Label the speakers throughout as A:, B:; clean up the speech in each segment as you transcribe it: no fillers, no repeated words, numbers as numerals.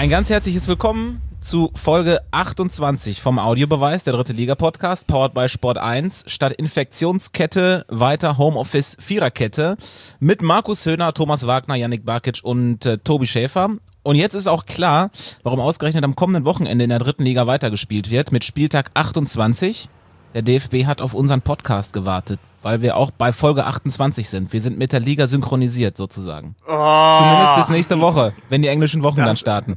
A: Ein ganz herzliches Willkommen zu Folge 28 vom Audiobeweis, der dritte Liga-Podcast, powered by Sport 1, statt Infektionskette weiter Homeoffice Viererkette mit Markus Höhner, Thomas Wagner, Yannick Barkic und Tobi Schäfer. Und jetzt ist auch klar, warum ausgerechnet am kommenden Wochenende in der dritten Liga weitergespielt wird mit Spieltag 28. Der DFB hat auf unseren Podcast gewartet, weil wir auch bei Folge 28 sind. Wir sind mit der Liga synchronisiert sozusagen. Zumindest bis nächste Woche, wenn die englischen Wochen dann starten.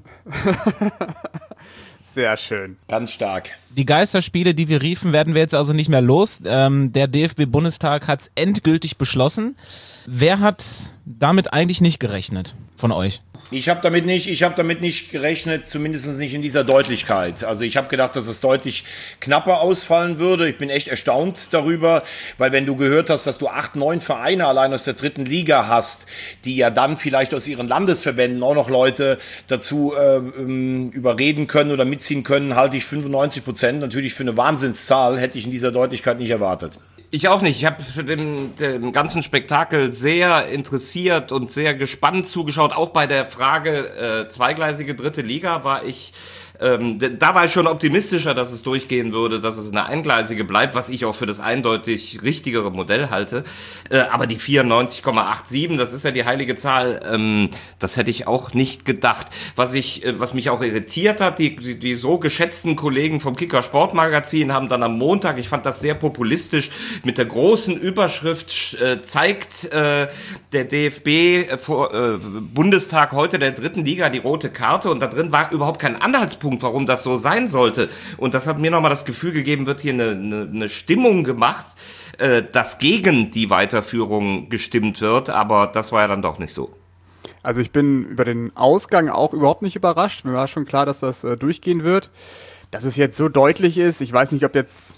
B: Sehr schön.
C: Ganz stark.
A: Die Geisterspiele, die wir riefen, werden wir jetzt also nicht mehr los. Der DFB-Bundestag hat es endgültig beschlossen. Wer hat damit eigentlich nicht gerechnet von euch?
C: Ich habe damit nicht gerechnet, zumindest nicht in dieser Deutlichkeit. Also ich habe gedacht, dass es deutlich knapper ausfallen würde. Ich bin echt erstaunt darüber, weil wenn du gehört hast, dass du 8, 9 Vereine allein aus der dritten Liga hast, die ja dann vielleicht aus ihren Landesverbänden auch noch Leute dazu überreden können oder mitziehen können, halte ich 95% natürlich für eine Wahnsinnszahl, hätte ich in dieser Deutlichkeit nicht erwartet.
D: Ich auch nicht. Ich habe dem ganzen Spektakel sehr interessiert und sehr gespannt zugeschaut. Auch bei der Frage zweigleisige dritte Liga war ich schon optimistischer, dass es durchgehen würde, dass es eine eingleisige bleibt, was ich auch für das eindeutig richtigere Modell halte. Aber die 94,87, das ist ja die heilige Zahl, das hätte ich auch nicht gedacht. Was mich auch irritiert hat, die so geschätzten Kollegen vom Kicker Sportmagazin haben dann am Montag, ich fand das sehr populistisch, mit der großen Überschrift zeigt der DFB Bundestag heute der dritten Liga die rote Karte, und da drin war überhaupt kein Anhaltspunkt, warum das so sein sollte. Und das hat mir nochmal das Gefühl gegeben, wird hier eine Stimmung gemacht, dass gegen die Weiterführung gestimmt wird, aber das war ja dann doch nicht so.
B: Also ich bin über den Ausgang auch überhaupt nicht überrascht. Mir war schon klar, dass das durchgehen wird. Dass es jetzt so deutlich ist, ich weiß nicht, ob jetzt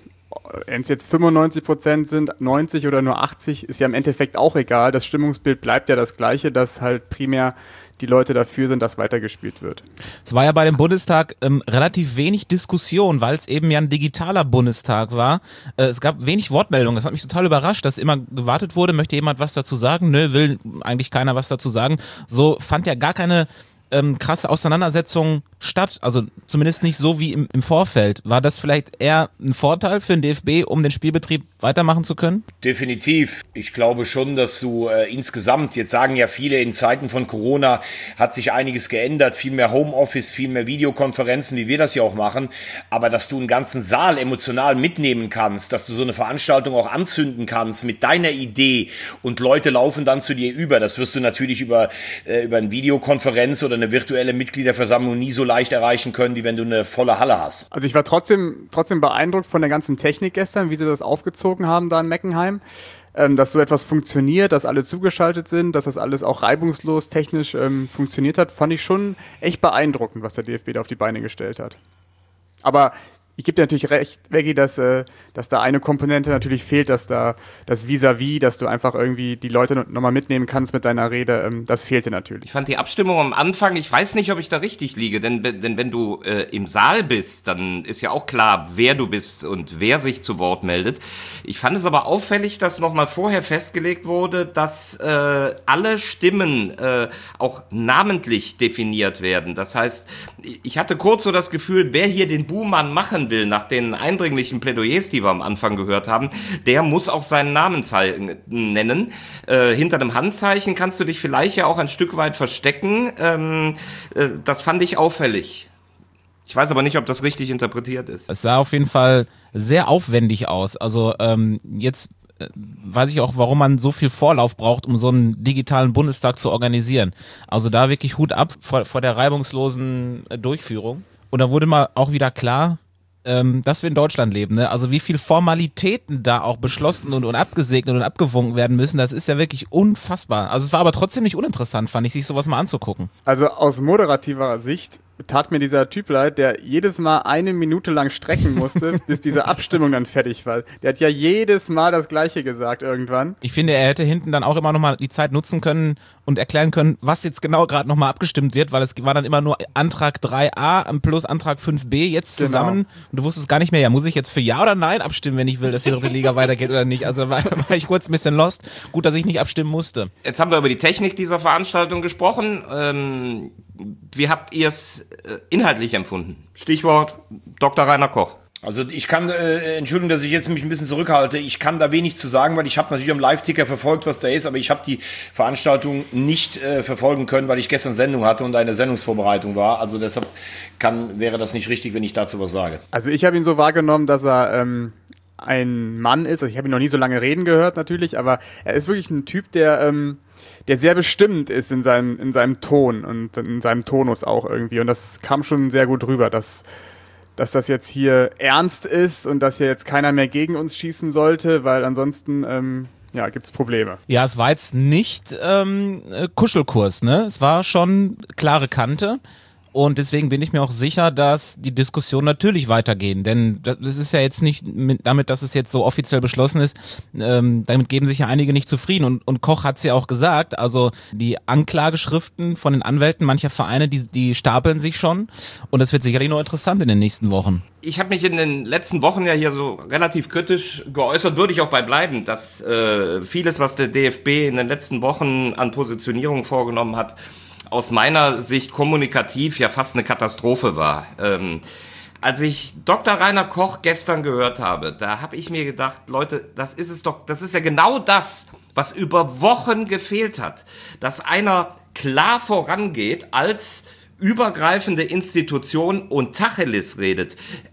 B: 95% sind, 90 oder nur 80, ist ja im Endeffekt auch egal. Das Stimmungsbild bleibt ja das gleiche, dass halt primär die Leute dafür sind, dass weitergespielt wird.
A: Es war ja bei dem Bundestag relativ wenig Diskussion, weil es eben ja ein digitaler Bundestag war. Es gab wenig Wortmeldungen. Das hat mich total überrascht, dass immer gewartet wurde, möchte jemand was dazu sagen? Nö, will eigentlich keiner was dazu sagen. So fand ja gar keine krasse Auseinandersetzung statt, also zumindest nicht so wie im Vorfeld. War das vielleicht eher ein Vorteil für den DFB, um den Spielbetrieb weitermachen zu können?
C: Definitiv. Ich glaube schon, dass du insgesamt, jetzt sagen ja viele, in Zeiten von Corona hat sich einiges geändert, viel mehr Homeoffice, viel mehr Videokonferenzen, wie wir das ja auch machen, aber dass du einen ganzen Saal emotional mitnehmen kannst, dass du so eine Veranstaltung auch anzünden kannst mit deiner Idee und Leute laufen dann zu dir über, das wirst du natürlich über eine Videokonferenz oder eine virtuelle Mitgliederversammlung nie so leicht erreichen können, wie wenn du eine volle Halle hast.
B: Also ich war trotzdem beeindruckt von der ganzen Technik gestern, wie sie das aufgezogen haben da in Meckenheim, dass so etwas funktioniert, dass alle zugeschaltet sind, dass das alles auch reibungslos technisch funktioniert hat, fand ich schon echt beeindruckend, was der DFB da auf die Beine gestellt hat. Aber ich gebe dir natürlich recht, Veggie, dass da eine Komponente natürlich fehlt, dass da das Vis-à-vis, dass du einfach irgendwie die Leute nochmal mitnehmen kannst mit deiner Rede, das fehlte natürlich.
D: Ich fand die Abstimmung am Anfang, ich weiß nicht, ob ich da richtig liege, denn wenn du im Saal bist, dann ist ja auch klar, wer du bist und wer sich zu Wort meldet. Ich fand es aber auffällig, dass nochmal vorher festgelegt wurde, dass alle Stimmen auch namentlich definiert werden. Das heißt, ich hatte kurz so das Gefühl, wer hier den Buhmann machen will, nach den eindringlichen Plädoyers, die wir am Anfang gehört haben, der muss auch seinen Namen nennen. Hinter dem Handzeichen kannst du dich vielleicht ja auch ein Stück weit verstecken. Das fand ich auffällig. Ich weiß aber nicht, ob das richtig interpretiert ist.
A: Es sah auf jeden Fall sehr aufwendig aus. Also jetzt weiß ich auch, warum man so viel Vorlauf braucht, um so einen digitalen Bundestag zu organisieren. Also da wirklich Hut ab vor der reibungslosen Durchführung. Und da wurde mal auch wieder klar, dass wir in Deutschland leben, ne? Also wie viel Formalitäten da auch beschlossen und abgesegnet und abgewunken werden müssen, das ist ja wirklich unfassbar. Also es war aber trotzdem nicht uninteressant, fand ich, sich sowas mal anzugucken.
B: Also aus moderativer Sicht tat mir dieser Typ leid, der jedes Mal 1 Minute lang strecken musste, bis diese Abstimmung dann fertig war. Der hat ja jedes Mal das Gleiche gesagt irgendwann.
A: Ich finde, er hätte hinten dann auch immer nochmal die Zeit nutzen können und erklären können, was jetzt genau gerade nochmal abgestimmt wird, weil es war dann immer nur Antrag 3a plus Antrag 5b jetzt zusammen. Genau. Und du wusstest gar nicht mehr, ja, muss ich jetzt für Ja oder Nein abstimmen, wenn ich will, dass die dritte Liga weitergeht oder nicht. Also war ich kurz ein bisschen lost. Gut, dass ich nicht abstimmen musste.
D: Jetzt haben wir über die Technik dieser Veranstaltung gesprochen. Wie habt ihr es inhaltlich empfunden? Stichwort Dr. Rainer Koch.
C: Also ich kann, Entschuldigung, dass ich jetzt mich ein bisschen zurückhalte, ich kann da wenig zu sagen, weil ich habe natürlich am Live-Ticker verfolgt, was da ist, aber ich habe die Veranstaltung nicht verfolgen können, weil ich gestern Sendung hatte und eine Sendungsvorbereitung war. Also deshalb wäre das nicht richtig, wenn ich dazu was sage.
B: Also ich habe ihn so wahrgenommen, dass er ein Mann ist. Also ich habe ihn noch nie so lange reden gehört natürlich, aber er ist wirklich ein Typ, der sehr bestimmend ist in seinem Ton und in seinem Tonus auch irgendwie. Und das kam schon sehr gut rüber, dass das jetzt hier ernst ist und dass hier jetzt keiner mehr gegen uns schießen sollte, weil ansonsten gibt's Probleme.
A: Ja, es war jetzt nicht Kuschelkurs, ne? Es war schon klare Kante. Und deswegen bin ich mir auch sicher, dass die Diskussion natürlich weitergehen. Denn das ist ja jetzt nicht damit, dass es jetzt so offiziell beschlossen ist, damit geben sich ja einige nicht zufrieden. Und Koch hat es ja auch gesagt, also die Anklageschriften von den Anwälten mancher Vereine, die stapeln sich schon. Und das wird sicherlich noch interessant in den nächsten Wochen.
D: Ich habe mich in den letzten Wochen ja hier so relativ kritisch geäußert, würde ich auch bei bleiben, dass vieles, was der DFB in den letzten Wochen an Positionierung vorgenommen hat, aus meiner Sicht kommunikativ ja fast eine Katastrophe war. Als ich Dr. Rainer Koch gestern gehört habe, da habe ich mir gedacht, Leute, das ist ja genau das, was über Wochen gefehlt hat, dass einer klar vorangeht als übergreifende Institution und Tacheles redet,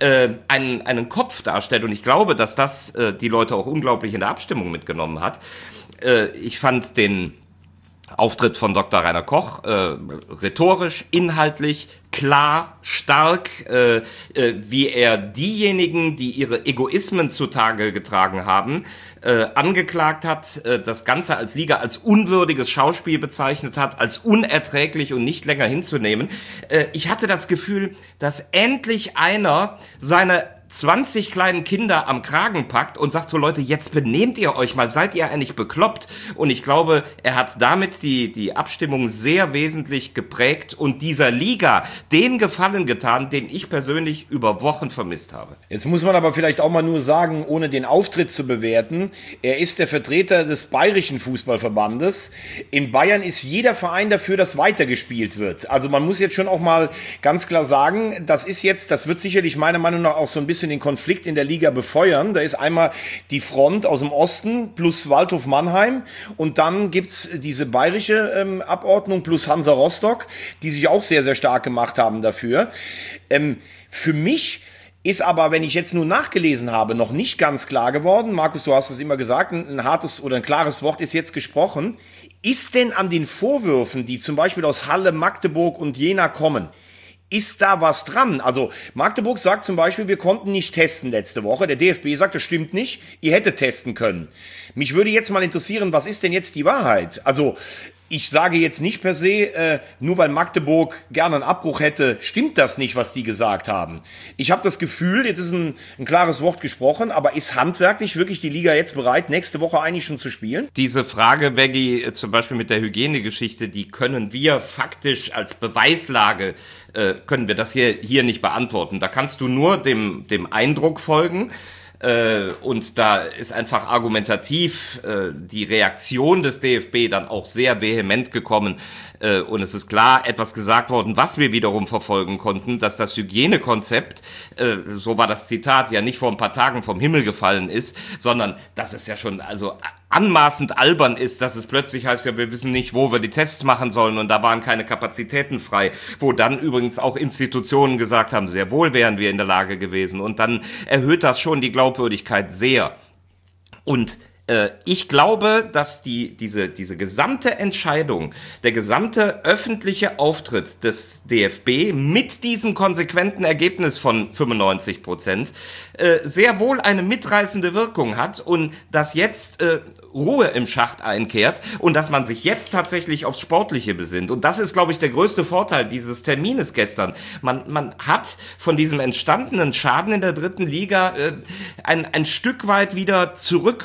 D: einen Kopf darstellt. Und ich glaube, dass das die Leute auch unglaublich in der Abstimmung mitgenommen hat. Ich fand den Auftritt von Dr. Rainer Koch rhetorisch, inhaltlich, klar, stark, wie er diejenigen, die ihre Egoismen zutage getragen haben, angeklagt hat, das Ganze als Liga als unwürdiges Schauspiel bezeichnet hat, als unerträglich und nicht länger hinzunehmen. Ich hatte das Gefühl, dass endlich einer seine 20 kleinen Kinder am Kragen packt und sagt so, Leute, jetzt benehmt ihr euch mal, seid ihr eigentlich bekloppt? Und ich glaube, er hat damit die Abstimmung sehr wesentlich geprägt und dieser Liga den Gefallen getan, den ich persönlich über Wochen vermisst habe.
C: Jetzt muss man aber vielleicht auch mal nur sagen, ohne den Auftritt zu bewerten, er ist der Vertreter des Bayerischen Fußballverbandes. In Bayern ist jeder Verein dafür, dass weitergespielt wird. Also man muss jetzt schon auch mal ganz klar sagen, das wird sicherlich meiner Meinung nach auch so ein bisschen den Konflikt in der Liga befeuern. Da ist einmal die Front aus dem Osten plus Waldhof Mannheim und dann gibt's diese bayerische Abordnung plus Hansa Rostock, die sich auch sehr, sehr stark gemacht haben dafür. Für mich ist aber, wenn ich jetzt nur nachgelesen habe, noch nicht ganz klar geworden, Markus, du hast es immer gesagt, ein hartes oder ein klares Wort ist jetzt gesprochen. Ist denn an den Vorwürfen, die zum Beispiel aus Halle, Magdeburg und Jena kommen, ist da was dran? Also Magdeburg sagt zum Beispiel, wir konnten nicht testen letzte Woche. Der DFB sagt, das stimmt nicht, ihr hättet testen können. Mich würde jetzt mal interessieren, was ist denn jetzt die Wahrheit? Also ich sage jetzt nicht per se, nur weil Magdeburg gerne einen Abbruch hätte, stimmt das nicht, was die gesagt haben. Ich habe das Gefühl, jetzt ist ein klares Wort gesprochen, aber ist handwerklich wirklich die Liga jetzt bereit, nächste Woche eigentlich schon zu spielen?
D: Diese Frage, Veggie, zum Beispiel mit der Hygienegeschichte, die können wir faktisch als Beweislage, können wir das hier nicht beantworten. Da kannst du nur dem Eindruck folgen. Und da ist einfach argumentativ die Reaktion des DFB dann auch sehr vehement gekommen. Und es ist klar etwas gesagt worden, was wir wiederum verfolgen konnten, dass das Hygienekonzept, so war das Zitat, ja nicht vor ein paar Tagen vom Himmel gefallen ist, sondern dass es ja schon anmaßend albern ist, dass es plötzlich heißt, ja, wir wissen nicht, wo wir die Tests machen sollen und da waren keine Kapazitäten frei, wo dann übrigens auch Institutionen gesagt haben, sehr wohl wären wir in der Lage gewesen und dann erhöht das schon die Glaubwürdigkeit sehr. Und ich glaube, dass diese gesamte Entscheidung, der gesamte öffentliche Auftritt des DFB mit diesem konsequenten Ergebnis von 95% sehr wohl eine mitreißende Wirkung hat und dass jetzt Ruhe im Schacht einkehrt und dass man sich jetzt tatsächlich aufs Sportliche besinnt. Und das ist, glaube ich, der größte Vorteil dieses Termines gestern. Man hat von diesem entstandenen Schaden in der dritten Liga ein Stück weit wieder zurückgefunden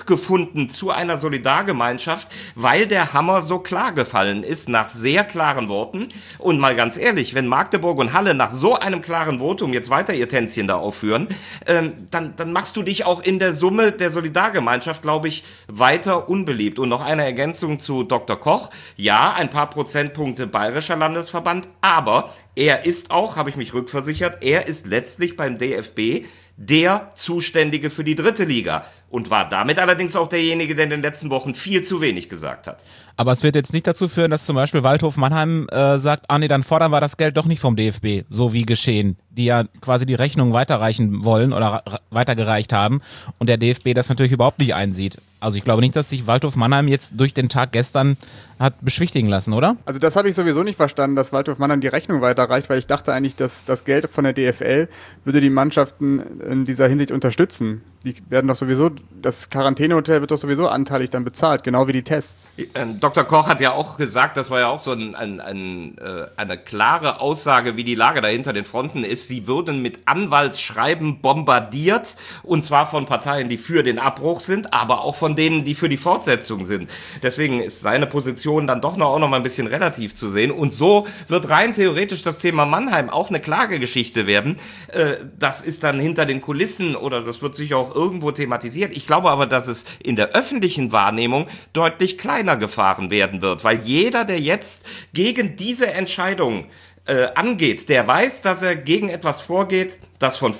D: gefunden zu einer Solidargemeinschaft, weil der Hammer so klar gefallen ist, nach sehr klaren Worten. Und mal ganz ehrlich, wenn Magdeburg und Halle nach so einem klaren Votum jetzt weiter ihr Tänzchen da aufführen, dann machst du dich auch in der Summe der Solidargemeinschaft, glaube ich, weiter unbeliebt. Und noch eine Ergänzung zu Dr. Koch. Ja, ein paar Prozentpunkte Bayerischer Landesverband, aber er ist auch, habe ich mich rückversichert, er ist letztlich beim DFB der Zuständige für die 3. Liga und war damit allerdings auch derjenige, der in den letzten Wochen viel zu wenig gesagt hat.
A: Aber es wird jetzt nicht dazu führen, dass zum Beispiel Waldhof Mannheim sagt, nee, dann fordern wir das Geld doch nicht vom DFB, so wie geschehen, die ja quasi die Rechnung weiterreichen wollen oder weitergereicht haben und der DFB das natürlich überhaupt nicht einsieht. Also ich glaube nicht, dass sich Waldhof Mannheim jetzt durch den Tag gestern hat beschwichtigen lassen, oder?
B: Also das habe ich sowieso nicht verstanden, dass Waldhof Mannheim die Rechnung weiterreicht, weil ich dachte eigentlich, dass das Geld von der DFL würde die Mannschaften in dieser Hinsicht unterstützen. Die werden doch sowieso, das Quarantänehotel wird doch sowieso anteilig dann bezahlt, genau wie die Tests.
D: Dr. Koch hat ja auch gesagt, das war ja auch so eine klare Aussage, wie die Lage da hinter den Fronten ist. Sie würden mit Anwaltsschreiben bombardiert, und zwar von Parteien, die für den Abbruch sind, aber auch von denen, die für die Fortsetzung sind. Deswegen ist seine Position dann doch auch noch mal ein bisschen relativ zu sehen. Und so wird rein theoretisch das Thema Mannheim auch eine Klagegeschichte werden. Das ist dann hinter den Kulissen oder das wird sich auch irgendwo thematisiert. Ich glaube aber, dass es in der öffentlichen Wahrnehmung deutlich kleiner gefahren werden wird, weil jeder, der jetzt gegen diese Entscheidung angeht, der weiß, dass er gegen etwas vorgeht, das von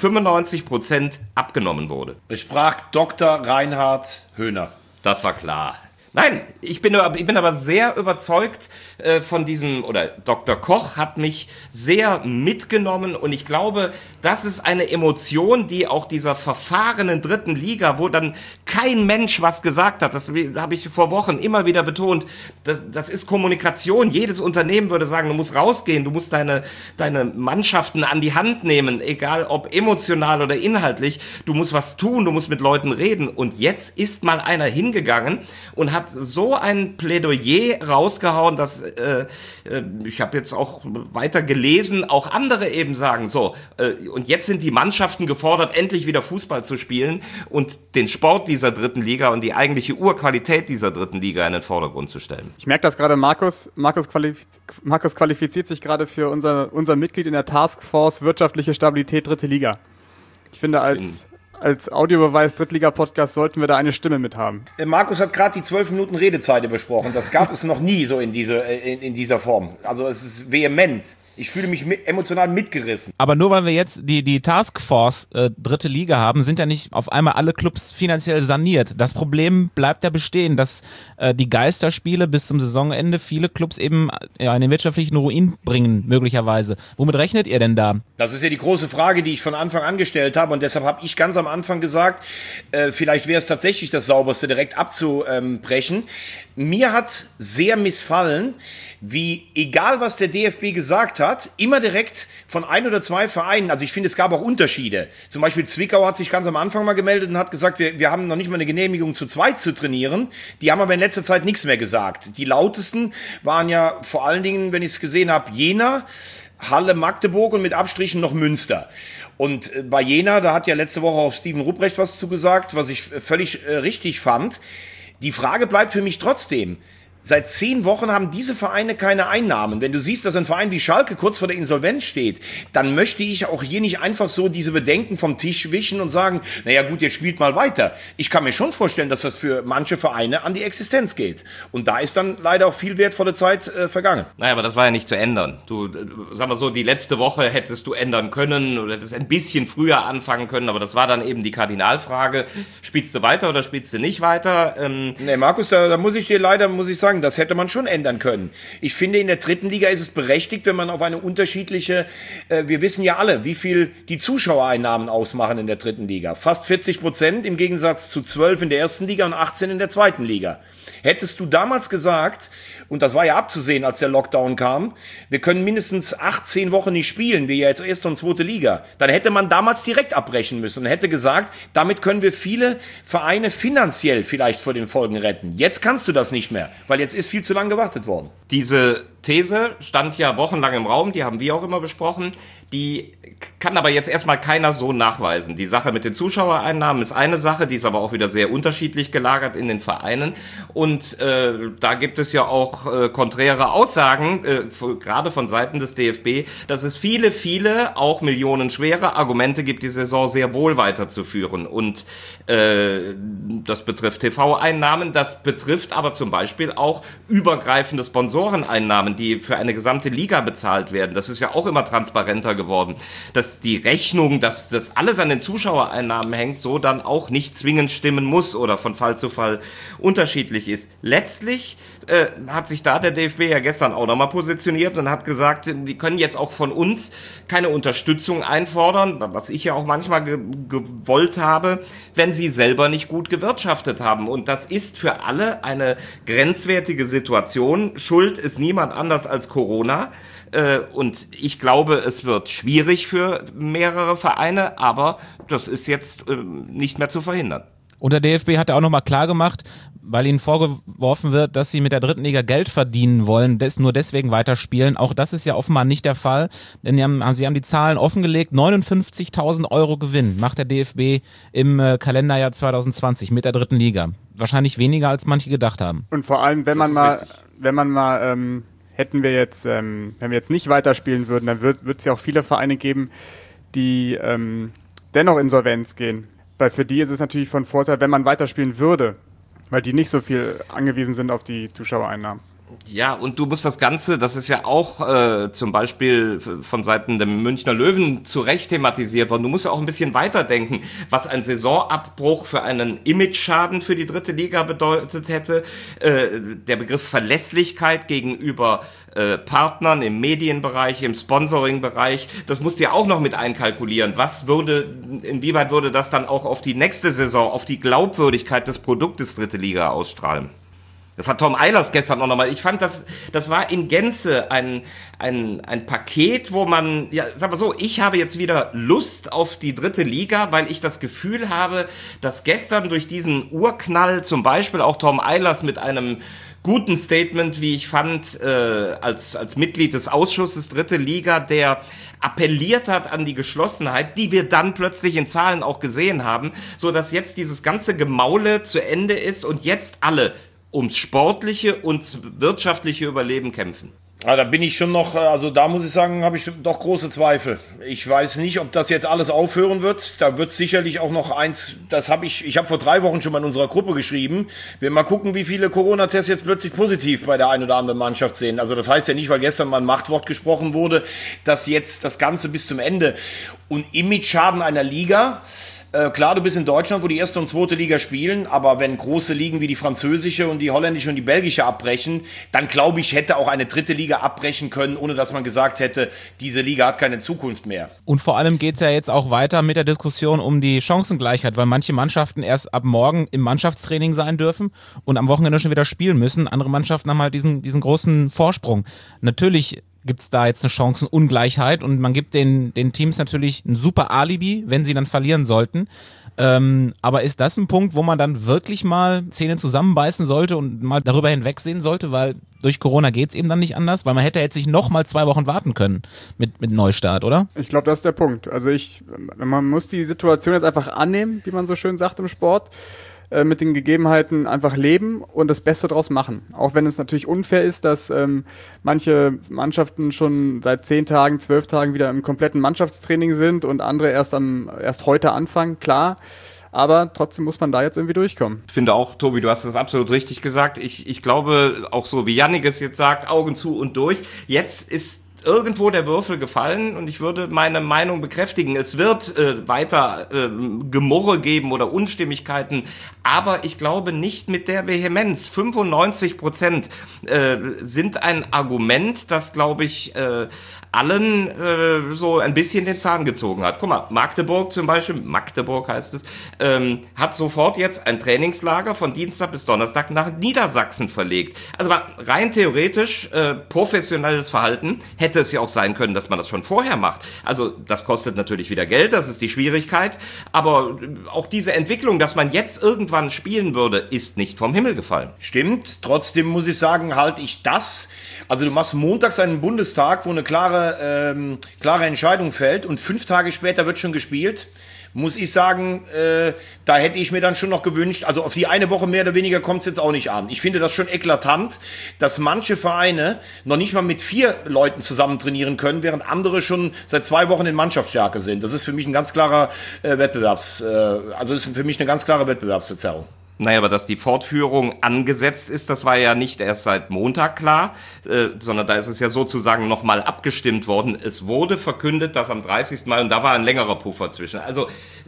D: 95% abgenommen wurde.
C: Es sprach Dr. Reinhard Höhner.
D: Das war klar. Nein, ich bin aber sehr überzeugt von diesem, oder Dr. Koch hat mich sehr mitgenommen und ich glaube, das ist eine Emotion, die auch dieser verfahrenen 3. Liga, wo dann kein Mensch was gesagt hat, das habe ich vor Wochen immer wieder betont, das ist Kommunikation. Jedes Unternehmen würde sagen, du musst rausgehen, du musst deine Mannschaften an die Hand nehmen, egal ob emotional oder inhaltlich, du musst was tun, du musst mit Leuten reden und jetzt ist mal einer hingegangen und hat so ein Plädoyer rausgehauen, dass ich habe jetzt auch weiter gelesen, auch andere eben sagen, so, und jetzt sind die Mannschaften gefordert, endlich wieder Fußball zu spielen und den Sport dieser 3. Liga und die eigentliche Urqualität dieser 3. Liga in den Vordergrund zu stellen.
B: Ich merke das gerade, Markus qualifiziert sich gerade für unser Mitglied in der Taskforce Wirtschaftliche Stabilität 3. Liga. Ich finde, als Audiobeweis Drittliga-Podcast sollten wir da eine Stimme mit haben.
C: Markus hat gerade die 12 Minuten Redezeit besprochen. Das gab es noch nie so in dieser Form. Also es ist vehement. Ich fühle mich emotional mitgerissen.
A: Aber nur weil wir jetzt die Taskforce 3. Liga haben, sind ja nicht auf einmal alle Clubs finanziell saniert. Das Problem bleibt ja bestehen, dass die Geisterspiele bis zum Saisonende viele Clubs eben in den wirtschaftlichen Ruin bringen, möglicherweise. Womit rechnet ihr denn da?
C: Das ist ja die große Frage, die ich von Anfang an gestellt habe und deshalb habe ich ganz am Anfang gesagt, vielleicht wäre es tatsächlich das Sauberste, direkt abzubrechen. Mir hat sehr missfallen, wie, egal was der DFB gesagt hat, immer direkt von 1 oder 2 Vereinen, also ich finde, es gab auch Unterschiede. Zum Beispiel Zwickau hat sich ganz am Anfang mal gemeldet und hat gesagt, wir haben noch nicht mal eine Genehmigung zu zweit zu trainieren. Die haben aber in letzter Zeit nichts mehr gesagt. Die lautesten waren ja vor allen Dingen, wenn ich es gesehen habe, Jena, Halle, Magdeburg und mit Abstrichen noch Münster. Und bei Jena, da hat ja letzte Woche auch Steven Rupprecht was zugesagt, was ich völlig richtig fand. Die Frage bleibt für mich trotzdem, seit 10 Wochen haben diese Vereine keine Einnahmen. Wenn du siehst, dass ein Verein wie Schalke kurz vor der Insolvenz steht, dann möchte ich auch hier nicht einfach so diese Bedenken vom Tisch wischen und sagen, naja gut, jetzt spielt mal weiter. Ich kann mir schon vorstellen, dass das für manche Vereine an die Existenz geht. Und da ist dann leider auch viel wertvolle Zeit vergangen.
D: Naja, aber das war ja nicht zu ändern. Du, sag mal so, die letzte Woche hättest du ändern können oder hättest ein bisschen früher anfangen können, aber das war dann eben die Kardinalfrage. Spielst du weiter oder spielst du nicht weiter?
C: Nee, Markus, da muss ich sagen, das hätte man schon ändern können. Ich finde, in der 3. Liga ist es berechtigt, wenn man auf eine unterschiedliche, wir wissen ja alle, wie viel die Zuschauereinnahmen ausmachen in der 3. Liga. Fast 40% im Gegensatz zu 12 in der 1. Liga und 18 in der 2. Liga. Hättest du damals gesagt, und das war ja abzusehen, als der Lockdown kam, wir können mindestens 18 Wochen nicht spielen, wie ja jetzt 1. und 2. Liga, dann hätte man damals direkt abbrechen müssen und hätte gesagt, damit können wir viele Vereine finanziell vielleicht vor den Folgen retten. Jetzt kannst du das nicht mehr, weil jetzt ist viel zu lange gewartet worden.
D: Diese These stand ja wochenlang im Raum, die haben wir auch immer besprochen, die kann aber jetzt erstmal keiner so nachweisen. Die Sache mit den Zuschauereinnahmen ist eine Sache, die ist aber auch wieder sehr unterschiedlich gelagert in den Vereinen. Und da gibt es ja auch konträre Aussagen, gerade von Seiten des DFB, dass es viele, auch millionenschwere Argumente gibt, die Saison sehr wohl weiterzuführen. Und das betrifft TV-Einnahmen, das betrifft aber zum Beispiel auch übergreifende Sponsoreneinnahmen, die für eine gesamte Liga bezahlt werden. Das ist ja auch immer transparenter geworden, dass die Rechnung, dass das alles an den Zuschauereinnahmen hängt, so dann auch nicht zwingend stimmen muss oder von Fall zu Fall unterschiedlich ist. Letztlich hat sich da der DFB ja gestern auch nochmal positioniert und hat gesagt, die können jetzt auch von uns keine Unterstützung einfordern, was ich ja auch manchmal gewollt habe, wenn sie selber nicht gut gewirtschaftet haben. Und das ist für alle eine grenzwertige Situation. Schuld ist niemand anders als Corona. Und ich glaube, es wird schwierig für mehrere Vereine, aber das ist jetzt nicht mehr zu verhindern.
A: Und der DFB hat ja auch nochmal klar gemacht, weil ihnen vorgeworfen wird, dass sie mit der dritten Liga Geld verdienen wollen, nur deswegen weiterspielen. Auch das ist ja offenbar nicht der Fall, denn sie haben die Zahlen offengelegt. 59.000 Euro Gewinn macht der DFB im Kalenderjahr 2020 mit der dritten Liga. Wahrscheinlich weniger, als manche gedacht haben.
B: Und vor allem, wenn wir jetzt nicht weiterspielen würden, dann wird es ja auch viele Vereine geben, die dennoch Insolvenz gehen. Weil für die ist es natürlich von Vorteil, wenn man weiterspielen würde, weil die nicht so viel angewiesen sind auf die Zuschauereinnahmen.
D: Ja, und du musst das Ganze, das ist ja auch zum Beispiel von Seiten der Münchner Löwen zu Recht thematisiert worden, du musst ja auch ein bisschen weiterdenken, was ein Saisonabbruch für einen Imageschaden für die dritte Liga bedeutet hätte. Der Begriff Verlässlichkeit gegenüber Partnern im Medienbereich, im Sponsoringbereich, das musst du ja auch noch mit einkalkulieren. Inwieweit würde das dann auch auf die nächste Saison, auf die Glaubwürdigkeit des Produktes dritte Liga ausstrahlen? Das hat Tom Eilers gestern auch nochmal. Ich fand, das war in Gänze ein Paket, wo man, ja, sag mal so, ich habe jetzt wieder Lust auf die dritte Liga, weil ich das Gefühl habe, dass gestern durch diesen Urknall zum Beispiel auch Tom Eilers mit einem guten Statement, wie ich fand, als Mitglied des Ausschusses dritte Liga, der appelliert hat an die Geschlossenheit, die wir dann plötzlich in Zahlen auch gesehen haben, so dass jetzt dieses ganze Gemaule zu Ende ist und jetzt alle ums sportliche und wirtschaftliche Überleben kämpfen.
C: Ja, da bin ich schon noch, also da muss ich sagen, habe ich doch große Zweifel. Ich weiß nicht, ob das jetzt alles aufhören wird. Da wird sicherlich auch noch eins, ich habe vor 3 Wochen schon mal in unserer Gruppe geschrieben. Wir mal gucken, wie viele Corona-Tests jetzt plötzlich positiv bei der einen oder anderen Mannschaft sehen. Also das heißt ja nicht, weil gestern mal ein Machtwort gesprochen wurde, dass jetzt das Ganze bis zum Ende und Image-Schaden einer Liga. Klar, du bist in Deutschland, wo die erste und zweite Liga spielen, aber wenn große Ligen wie die französische und die holländische und die belgische abbrechen, dann glaube ich, hätte auch eine dritte Liga abbrechen können, ohne dass man gesagt hätte, diese Liga hat keine Zukunft mehr.
A: Und vor allem geht es ja jetzt auch weiter mit der Diskussion um die Chancengleichheit, weil manche Mannschaften erst ab morgen im Mannschaftstraining sein dürfen und am Wochenende schon wieder spielen müssen. Andere Mannschaften haben halt diesen großen Vorsprung. Natürlich gibt es da jetzt eine Chancenungleichheit und man gibt den Teams natürlich ein super Alibi, wenn sie dann verlieren sollten. Aber ist das ein Punkt, wo man dann wirklich mal Zähne zusammenbeißen sollte und mal darüber hinwegsehen sollte, weil durch Corona geht es eben dann nicht anders, weil man hätte jetzt sich noch mal 2 Wochen warten können mit Neustart, oder?
B: Ich glaube, das ist der Punkt. Also man muss die Situation jetzt einfach annehmen, wie man so schön sagt im Sport, mit den Gegebenheiten einfach leben und das Beste draus machen. Auch wenn es natürlich unfair ist, dass manche Mannschaften schon seit 10 Tagen, 12 Tagen wieder im kompletten Mannschaftstraining sind und andere erst heute anfangen, klar. Aber trotzdem muss man da jetzt irgendwie durchkommen.
D: Ich finde auch, Tobi, du hast das absolut richtig gesagt. Ich glaube, auch so wie Jannik es jetzt sagt, Augen zu und durch. Jetzt ist irgendwo der Würfel gefallen und ich würde meine Meinung bekräftigen. Es wird weiter Gemurre geben oder Unstimmigkeiten, aber ich glaube nicht mit der Vehemenz. 95% sind ein Argument, das, glaube ich, allen so ein bisschen den Zahn gezogen hat. Guck mal, Magdeburg zum Beispiel, Magdeburg heißt es, hat sofort jetzt ein Trainingslager von Dienstag bis Donnerstag nach Niedersachsen verlegt. Also rein theoretisch professionelles Verhalten hätte hätte es ja auch sein können, dass man das schon vorher macht. Also das kostet natürlich wieder Geld, das ist die Schwierigkeit, aber auch diese Entwicklung, dass man jetzt irgendwann spielen würde, ist nicht vom Himmel gefallen.
C: Stimmt, trotzdem muss ich sagen, halte ich das. Also du machst montags einen Bundestag, wo eine klare Entscheidung fällt und 5 Tage später wird schon gespielt. Muss ich sagen, da hätte ich mir dann schon noch gewünscht, also auf die eine Woche mehr oder weniger kommt es jetzt auch nicht an. Ich finde das schon eklatant, dass manche Vereine noch nicht mal mit 4 Leuten zusammen trainieren können, während andere schon seit 2 Wochen in Mannschaftsstärke sind. Das ist für mich ein ganz klarer ist für mich eine ganz klare Wettbewerbsverzerrung.
D: Naja, aber dass die Fortführung angesetzt ist, das war ja nicht erst seit Montag klar, sondern da ist es ja sozusagen nochmal abgestimmt worden. Es wurde verkündet, dass am 30. Mai, und da war ein längerer Puffer zwischen. Also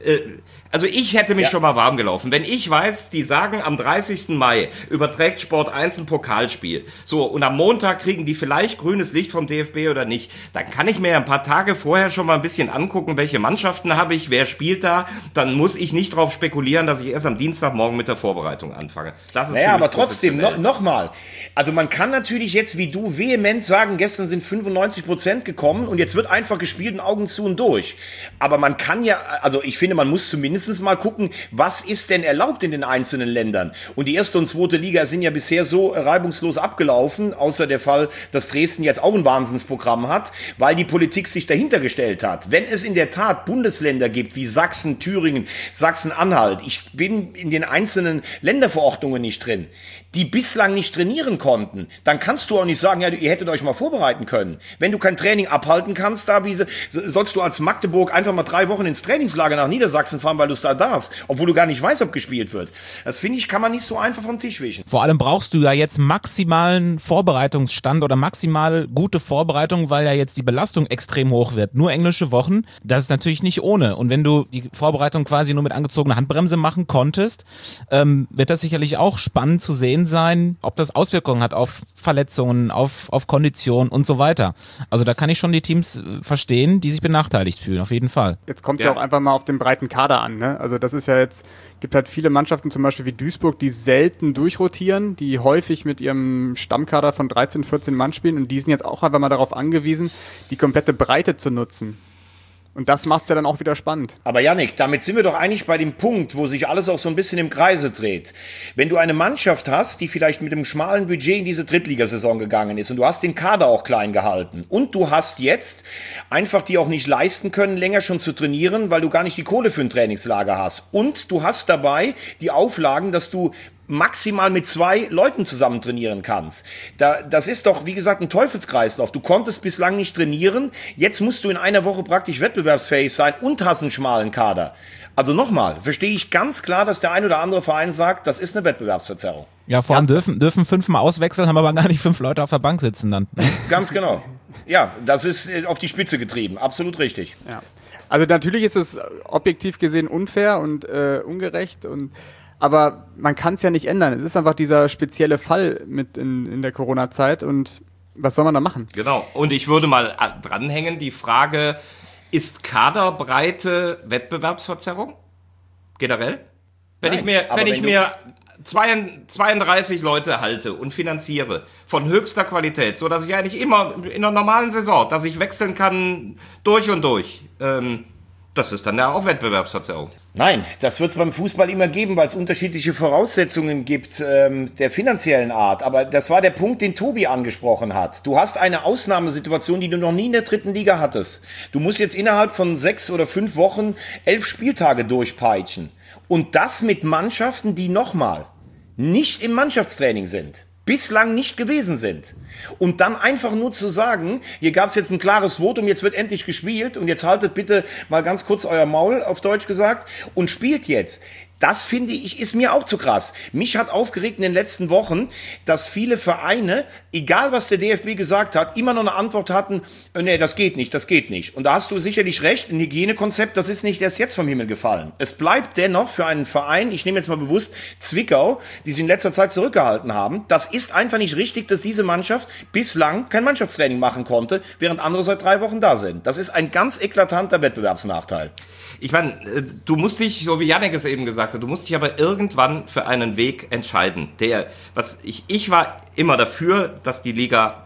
D: ich hätte mich schon mal warm gelaufen. Wenn ich weiß, die sagen, am 30. Mai überträgt Sport 1 ein Pokalspiel. So, und am Montag kriegen die vielleicht grünes Licht vom DFB oder nicht. Dann kann ich mir ein paar Tage vorher schon mal ein bisschen angucken, welche Mannschaften habe ich, wer spielt da. Dann muss ich nicht drauf spekulieren, dass ich erst am Dienstagmorgen mit der Vorbereitung anfange. Das ist
C: naja, aber trotzdem, nochmal. Also man kann natürlich jetzt wie du vehement sagen, gestern sind 95% gekommen und jetzt wird einfach gespielt und Augen zu und durch. Aber man kann ja, also ich finde, man muss zumindest mal gucken, was ist denn erlaubt in den einzelnen Ländern. Und die erste und zweite Liga sind ja bisher so reibungslos abgelaufen, außer der Fall, dass Dresden jetzt auch ein Wahnsinnsprogramm hat, weil die Politik sich dahinter gestellt hat. Wenn es in der Tat Bundesländer gibt, wie Sachsen, Thüringen, Sachsen-Anhalt, ich bin in den einzelnen Länderverordnungen nicht drin, die bislang nicht trainieren konnten, dann kannst du auch nicht sagen, ja, ihr hättet euch mal vorbereiten können. Wenn du kein Training abhalten kannst, sollst du als Magdeburg einfach mal 3 Wochen ins Trainingslager nach Niedersachsen fahren, weil du es da darfst, obwohl du gar nicht weißt, ob gespielt wird. Das finde ich, kann man nicht so einfach vom Tisch wischen.
A: Vor allem brauchst du ja jetzt maximalen Vorbereitungsstand oder maximal gute Vorbereitung, weil ja jetzt die Belastung extrem hoch wird. Nur englische Wochen, das ist natürlich nicht ohne. Und wenn du die Vorbereitung quasi nur mit angezogener Handbremse machen konntest, wird das sicherlich auch spannend zu sehen sein, ob das Auswirkungen hat auf Verletzungen, auf Kondition und so weiter. Also da kann ich schon die Teams verstehen, die sich benachteiligt fühlen, auf jeden Fall.
B: Jetzt kommt es ja auch einfach mal auf den breiten Kader an, ne? Also das ist ja jetzt, gibt halt viele Mannschaften, zum Beispiel wie Duisburg, die selten durchrotieren, die häufig mit ihrem Stammkader von 13, 14 Mann spielen und die sind jetzt auch einfach mal darauf angewiesen, die komplette Breite zu nutzen. Und das macht es ja dann auch wieder spannend.
C: Aber Yannick, damit sind wir doch eigentlich bei dem Punkt, wo sich alles auch so ein bisschen im Kreise dreht. Wenn du eine Mannschaft hast, die vielleicht mit einem schmalen Budget in diese Drittligasaison gegangen ist und du hast den Kader auch klein gehalten und du hast jetzt einfach die auch nicht leisten können, länger schon zu trainieren, weil du gar nicht die Kohle für ein Trainingslager hast. Und du hast dabei die Auflagen, dass du maximal mit 2 Leuten zusammen trainieren kannst. Das ist doch, wie gesagt, ein Teufelskreislauf. Du konntest bislang nicht trainieren, jetzt musst du in einer Woche praktisch wettbewerbsfähig sein und hast einen schmalen Kader. Also nochmal, verstehe ich ganz klar, dass der ein oder andere Verein sagt, das ist eine Wettbewerbsverzerrung.
A: Ja, vor allem dürfen 5-mal auswechseln, haben aber gar nicht 5 Leute auf der Bank sitzen dann.
C: Ganz genau. Ja, das ist auf die Spitze getrieben. Absolut richtig.
B: Ja. Also natürlich ist es objektiv gesehen unfair und ungerecht aber man kann es ja nicht ändern. Es ist einfach dieser spezielle Fall mit in der Corona-Zeit und was soll man da machen?
D: Genau. Und ich würde mal dranhängen, die Frage, ist Kaderbreite Wettbewerbsverzerrung? Generell? Wenn ich mir 32 Leute halte und finanziere von höchster Qualität, so dass ich eigentlich immer in einer normalen Saison, dass ich wechseln kann durch und durch, das ist dann ja auch Wettbewerbsverzerrung.
C: Nein, das wird es beim Fußball immer geben, weil es unterschiedliche Voraussetzungen gibt der finanziellen Art. Aber das war der Punkt, den Tobi angesprochen hat. Du hast eine Ausnahmesituation, die du noch nie in der dritten Liga hattest. Du musst jetzt innerhalb von 6 oder 5 Wochen 11 Spieltage durchpeitschen. Und das mit Mannschaften, die nochmal nicht im Mannschaftstraining sind. Bislang nicht gewesen sind. Und dann einfach nur zu sagen, hier gab es jetzt ein klares Votum, jetzt wird endlich gespielt und jetzt haltet bitte mal ganz kurz euer Maul, auf Deutsch gesagt, und spielt jetzt. Das finde ich, ist mir auch zu krass. Mich hat aufgeregt in den letzten Wochen, dass viele Vereine, egal was der DFB gesagt hat, immer noch eine Antwort hatten, nee, das geht nicht. Und da hast du sicherlich recht, ein Hygienekonzept, das ist nicht erst jetzt vom Himmel gefallen. Es bleibt dennoch für einen Verein, ich nehme jetzt mal bewusst Zwickau, die sie in letzter Zeit zurückgehalten haben, das ist einfach nicht richtig, dass diese Mannschaft bislang kein Mannschaftstraining machen konnte, während andere seit 3 Wochen da sind. Das ist ein ganz eklatanter Wettbewerbsnachteil.
D: Ich meine, du musst dich, so wie Yannick es eben gesagt hat, du musst dich aber irgendwann für einen Weg entscheiden. Ich war immer dafür, dass die Liga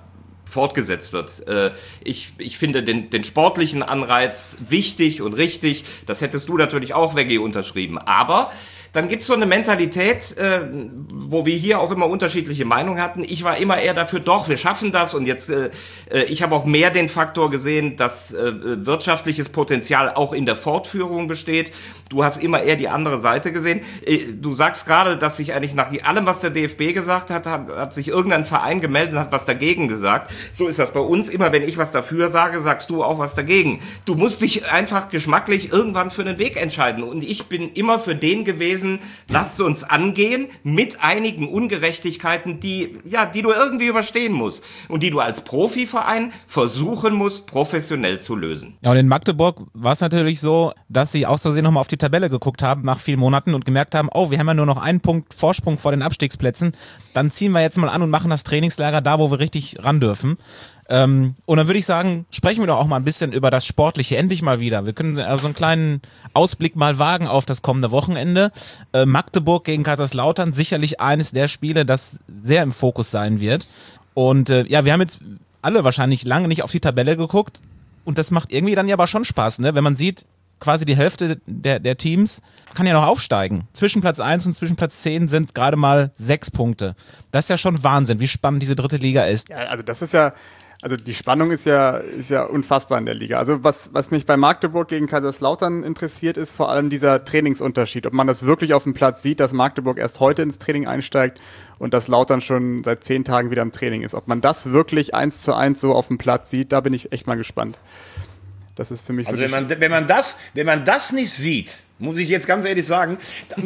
D: fortgesetzt wird. Ich finde den sportlichen Anreiz wichtig und richtig. Das hättest du natürlich auch, Veggie, unterschrieben. Aber dann gibt's so eine Mentalität, wo wir hier auch immer unterschiedliche Meinungen hatten. Ich war immer eher dafür, doch, wir schaffen das. Und jetzt, ich habe auch mehr den Faktor gesehen, dass wirtschaftliches Potenzial auch in der Fortführung besteht. Du hast immer eher die andere Seite gesehen. Du sagst gerade, dass sich eigentlich nach allem, was der DFB gesagt hat, hat sich irgendein Verein gemeldet und hat was dagegen gesagt. So ist das bei uns. Immer wenn ich was dafür sage, sagst du auch was dagegen. Du musst dich einfach geschmacklich irgendwann für einen Weg entscheiden. Und ich bin immer für den gewesen, lasst uns angehen mit einigen Ungerechtigkeiten, die du irgendwie überstehen musst und die du als Profiverein versuchen musst, professionell zu lösen.
A: Ja, und in Magdeburg war es natürlich so, dass sie aus Versehen nochmal auf die Tabelle geguckt haben nach vielen Monaten und gemerkt haben, oh, wir haben ja nur noch einen Punkt Vorsprung vor den Abstiegsplätzen, dann ziehen wir jetzt mal an und machen das Trainingslager da, wo wir richtig ran dürfen. Und dann würde ich sagen, sprechen wir doch auch mal ein bisschen über das Sportliche, endlich mal wieder. Wir können so einen kleinen Ausblick mal wagen auf das kommende Wochenende. Magdeburg gegen Kaiserslautern, sicherlich eines der Spiele, das sehr im Fokus sein wird. Und wir haben jetzt alle wahrscheinlich lange nicht auf die Tabelle geguckt und das macht irgendwie dann ja aber schon Spaß, ne? Wenn man sieht, quasi die Hälfte der Teams kann ja noch aufsteigen. Zwischen Platz 1 und zwischen Platz 10 sind gerade mal 6 Punkte. Das ist ja schon Wahnsinn, wie spannend diese dritte Liga ist.
B: Ja, also das ist ja, also die Spannung ist ja unfassbar in der Liga. Also was mich bei Magdeburg gegen Kaiserslautern interessiert, ist vor allem dieser Trainingsunterschied. Ob man das wirklich auf dem Platz sieht, dass Magdeburg erst heute ins Training einsteigt und dass Lautern schon seit 10 Tagen wieder im Training ist. Ob man das wirklich 1:1 so auf dem Platz sieht, da bin ich echt mal gespannt. Das ist für mich
C: also
B: so
C: wenn man das nicht sieht, muss ich jetzt ganz ehrlich sagen,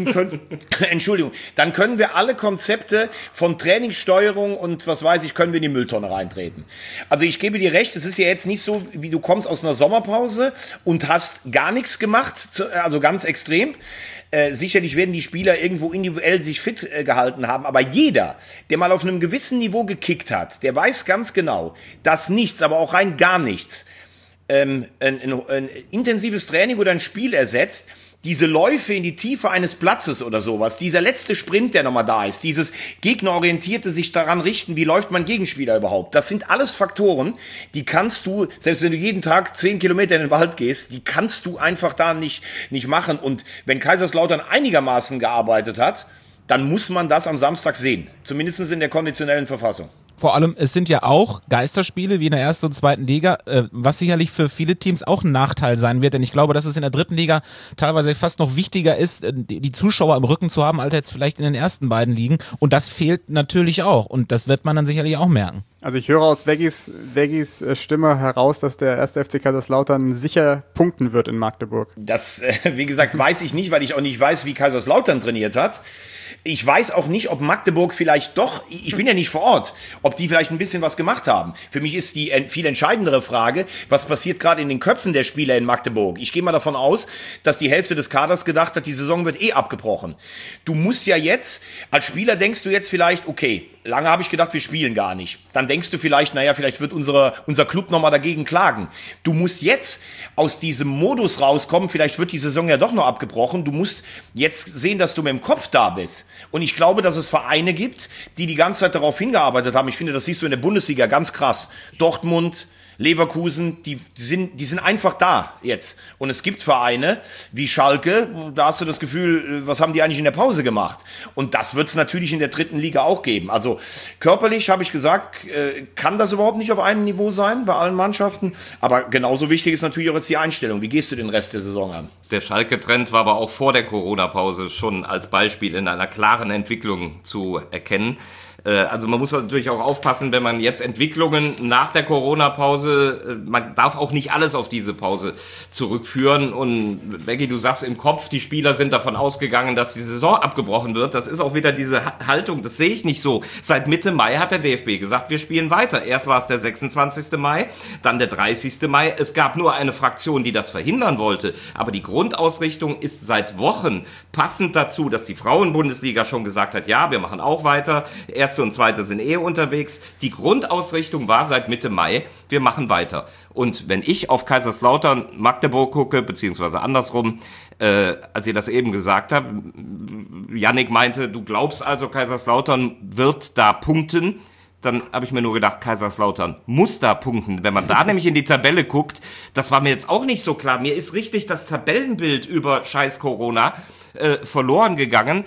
C: dann können wir alle Konzepte von Trainingssteuerung und was weiß ich, können wir in die Mülltonne reintreten. Also ich gebe dir recht, es ist ja jetzt nicht so, wie du kommst aus einer Sommerpause und hast gar nichts gemacht, also ganz extrem. Sicherlich werden die Spieler irgendwo individuell sich fit gehalten haben, aber jeder, der mal auf einem gewissen Niveau gekickt hat, der weiß ganz genau, dass nichts, aber auch rein gar nichts, ein intensives Training oder ein Spiel ersetzt, diese Läufe in die Tiefe eines Platzes oder sowas, dieser letzte Sprint, der nochmal da ist, dieses gegnerorientierte sich daran richten, wie läuft mein Gegenspieler überhaupt, das sind alles Faktoren, die kannst du, selbst wenn du jeden Tag 10 Kilometer in den Wald gehst, die kannst du einfach da nicht machen. Und wenn Kaiserslautern einigermaßen gearbeitet hat, dann muss man das am Samstag sehen, zumindest in der konditionellen Verfassung.
A: Vor allem, es sind ja auch Geisterspiele wie in der ersten und zweiten Liga, was sicherlich für viele Teams auch ein Nachteil sein wird, denn ich glaube, dass es in der dritten Liga teilweise fast noch wichtiger ist, die Zuschauer im Rücken zu haben, als jetzt vielleicht in den ersten beiden Ligen, und das fehlt natürlich auch und das wird man dann sicherlich auch merken.
B: Also ich höre aus Veggis Stimme heraus, dass der 1. FC Kaiserslautern sicher punkten wird in Magdeburg.
C: Das, wie gesagt, weiß ich nicht, weil ich auch nicht weiß, wie Kaiserslautern trainiert hat. Ich weiß auch nicht, ob Magdeburg vielleicht doch, ich bin ja nicht vor Ort, ob die vielleicht ein bisschen was gemacht haben. Für mich ist die viel entscheidendere Frage, was passiert gerade in den Köpfen der Spieler in Magdeburg. Ich gehe mal davon aus, dass die Hälfte des Kaders gedacht hat, die Saison wird abgebrochen. Du musst ja jetzt, als Spieler denkst du jetzt vielleicht, okay, lange habe ich gedacht, wir spielen gar nicht. Dann denkst du vielleicht, vielleicht wird unser Club nochmal dagegen klagen. Du musst jetzt aus diesem Modus rauskommen, vielleicht wird die Saison ja doch noch abgebrochen. Du musst jetzt sehen, dass du mit dem Kopf da bist. Und ich glaube, dass es Vereine gibt, die ganze Zeit darauf hingearbeitet haben. Ich finde, das siehst du in der Bundesliga ganz krass. Dortmund, Leverkusen, die sind einfach da jetzt. Und es gibt Vereine wie Schalke, da hast du das Gefühl, was haben die eigentlich in der Pause gemacht? Und das wird es natürlich in der dritten Liga auch geben. Also körperlich, habe ich gesagt, kann das überhaupt nicht auf einem Niveau sein bei allen Mannschaften. Aber genauso wichtig ist natürlich auch jetzt die Einstellung. Wie gehst du den Rest der Saison an?
D: Der Schalke-Trend war aber auch vor der Corona-Pause schon als Beispiel in einer klaren Entwicklung zu erkennen. Also man muss natürlich auch aufpassen, wenn man jetzt Entwicklungen nach der Corona-Pause, man darf auch nicht alles auf diese Pause zurückführen. Und Veggie, du sagst im Kopf, die Spieler sind davon ausgegangen, dass die Saison abgebrochen wird. Das ist auch wieder diese Haltung, das sehe ich nicht so. Seit Mitte Mai hat der DFB gesagt, wir spielen weiter. Erst war es der 26. Mai, dann der 30. Mai. Es gab nur eine Fraktion, die das verhindern wollte. Aber die Grundausrichtung ist seit Wochen passend dazu, dass die Frauenbundesliga schon gesagt hat, ja, wir machen auch weiter. Erste und zweite sind unterwegs. Die Grundausrichtung war seit Mitte Mai, wir machen weiter. Und wenn ich auf Kaiserslautern, Magdeburg gucke, beziehungsweise andersrum, als ihr das eben gesagt habt, Yannick meinte, du glaubst also, Kaiserslautern wird da punkten. dann habe ich mir nur gedacht, Kaiserslautern muss da punkten. Wenn man da nämlich in die Tabelle guckt, das war mir jetzt auch nicht so klar. Mir ist richtig das Tabellenbild über scheiß Corona verloren gegangen.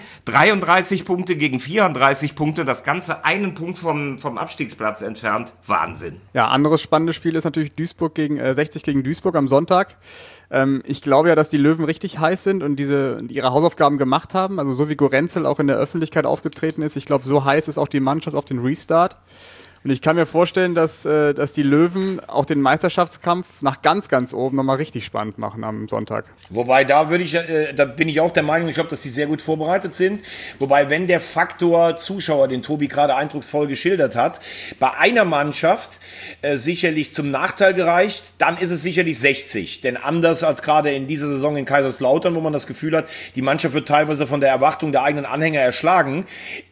D: 33 Punkte gegen 34 Punkte, das Ganze einen Punkt vom Abstiegsplatz entfernt. Wahnsinn.
B: Ja, anderes spannendes Spiel ist natürlich 60 gegen Duisburg am Sonntag. Ich glaube ja, dass die Löwen richtig heiß sind und ihre Hausaufgaben gemacht haben. Also so wie Gorenzel auch in der Öffentlichkeit aufgetreten ist. Ich glaube, so heiß ist auch die Mannschaft auf den Restart. Und ich kann mir vorstellen, dass die Löwen auch den Meisterschaftskampf nach ganz, ganz oben nochmal richtig spannend machen am Sonntag.
C: Wobei, da bin ich auch der Meinung, ich glaube, dass die sehr gut vorbereitet sind. Wobei, wenn der Faktor Zuschauer, den Tobi gerade eindrucksvoll geschildert hat, bei einer Mannschaft sicherlich zum Nachteil gereicht, dann ist es sicherlich 60. Denn anders als gerade in dieser Saison in Kaiserslautern, wo man das Gefühl hat, die Mannschaft wird teilweise von der Erwartung der eigenen Anhänger erschlagen.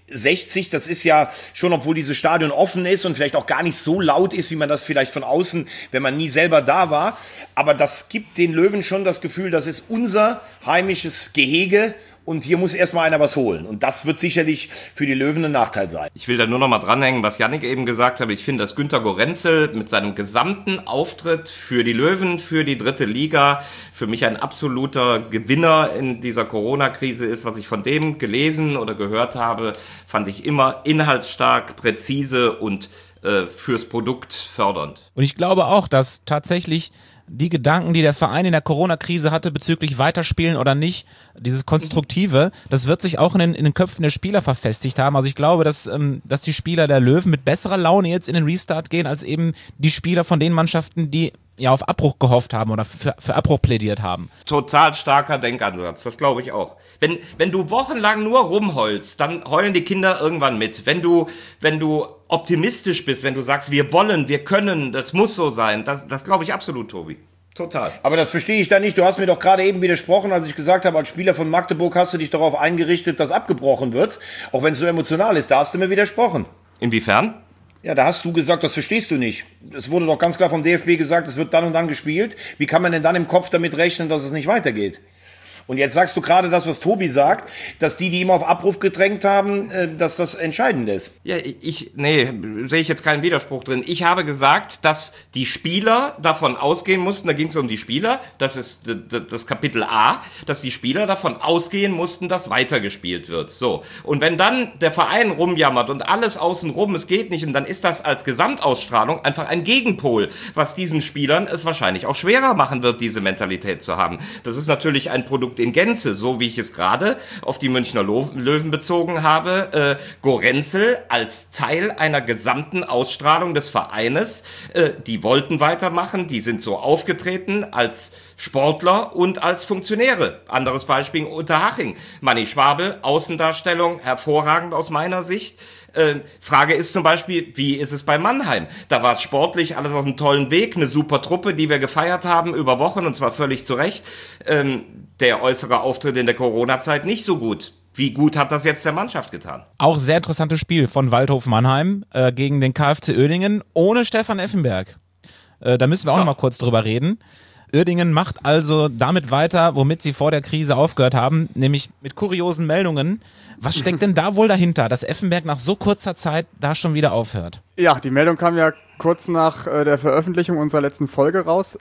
C: 60, das ist ja schon, obwohl dieses Stadion offen ist und vielleicht auch gar nicht so laut ist, wie man das vielleicht von außen, wenn man nie selber da war. Aber das gibt den Löwen schon das Gefühl, das ist unser heimisches Gehege und hier muss erstmal einer was holen. Und das wird sicherlich für die Löwen ein Nachteil sein.
D: Ich will da nur noch mal dranhängen, was Yannick eben gesagt hat. Ich finde, dass Günter Gorenzel mit seinem gesamten Auftritt für die Löwen, für die 3. Liga, für mich ein absoluter Gewinner in dieser Corona-Krise ist. Was ich von dem gelesen oder gehört habe, fand ich immer inhaltsstark, präzise und fürs Produkt fördernd.
A: Und ich glaube auch, dass tatsächlich die Gedanken, die der Verein in der Corona-Krise hatte bezüglich Weiterspielen oder nicht, dieses Konstruktive, das wird sich auch in den Köpfen der Spieler verfestigt haben. Also ich glaube, dass die Spieler der Löwen mit besserer Laune jetzt in den Restart gehen, als eben die Spieler von den Mannschaften, die ja auf Abbruch gehofft haben oder für Abbruch plädiert haben.
D: Total starker Denkansatz, das glaube ich auch. Wenn du wochenlang nur rumheulst, dann heulen die Kinder irgendwann mit. Wenn du optimistisch bist, wenn du sagst, wir wollen, wir können, das muss so sein, das glaube ich absolut, Tobi. Total.
C: Aber das verstehe ich da nicht. Du hast mir doch gerade eben widersprochen, als ich gesagt habe, als Spieler von Magdeburg hast du dich darauf eingerichtet, dass abgebrochen wird. Auch wenn es so emotional ist, da hast du mir widersprochen.
D: Inwiefern?
C: Ja, da hast du gesagt, das verstehst du nicht. Es wurde doch ganz klar vom DFB gesagt, es wird dann und dann gespielt. Wie kann man denn dann im Kopf damit rechnen, dass es nicht weitergeht? Und jetzt sagst du gerade das, was Tobi sagt, dass die ihm auf Abruf gedrängt haben, dass das entscheidend ist.
D: Ja, sehe ich jetzt keinen Widerspruch drin. Ich habe gesagt, dass die Spieler davon ausgehen mussten, da ging es um die Spieler, das ist das Kapitel A, dass die Spieler davon ausgehen mussten, dass weitergespielt wird. So. Und wenn dann der Verein rumjammert und alles außenrum, es geht nicht, und dann ist das als Gesamtausstrahlung einfach ein Gegenpol, was diesen Spielern es wahrscheinlich auch schwerer machen wird, diese Mentalität zu haben. Das ist natürlich ein Produkt in Gänze, so wie ich es gerade auf die Münchner Löwen bezogen habe. Gorenzel als Teil einer gesamten Ausstrahlung des Vereines, die wollten weitermachen, die sind so aufgetreten als Sportler und als Funktionäre. Anderes Beispiel Unterhaching. Manni Schwabel, Außendarstellung, hervorragend aus meiner Sicht. Frage ist zum Beispiel, wie ist es bei Mannheim? Da war es sportlich, alles auf einem tollen Weg, eine super Truppe, die wir gefeiert haben über Wochen und zwar völlig zu Recht. Der äußere Auftritt in der Corona-Zeit nicht so gut. Wie gut hat das jetzt der Mannschaft getan?
A: Auch sehr interessantes Spiel von Waldhof Mannheim gegen den KfC Uerdingen ohne Stefan Effenberg. Da müssen wir auch noch mal kurz drüber reden. Uerdingen macht also damit weiter, womit sie vor der Krise aufgehört haben, nämlich mit kuriosen Meldungen. Was steckt denn da wohl dahinter, dass Effenberg nach so kurzer Zeit da schon wieder aufhört? Ja,
B: die Meldung kam ja kurz nach der Veröffentlichung unserer letzten Folge raus.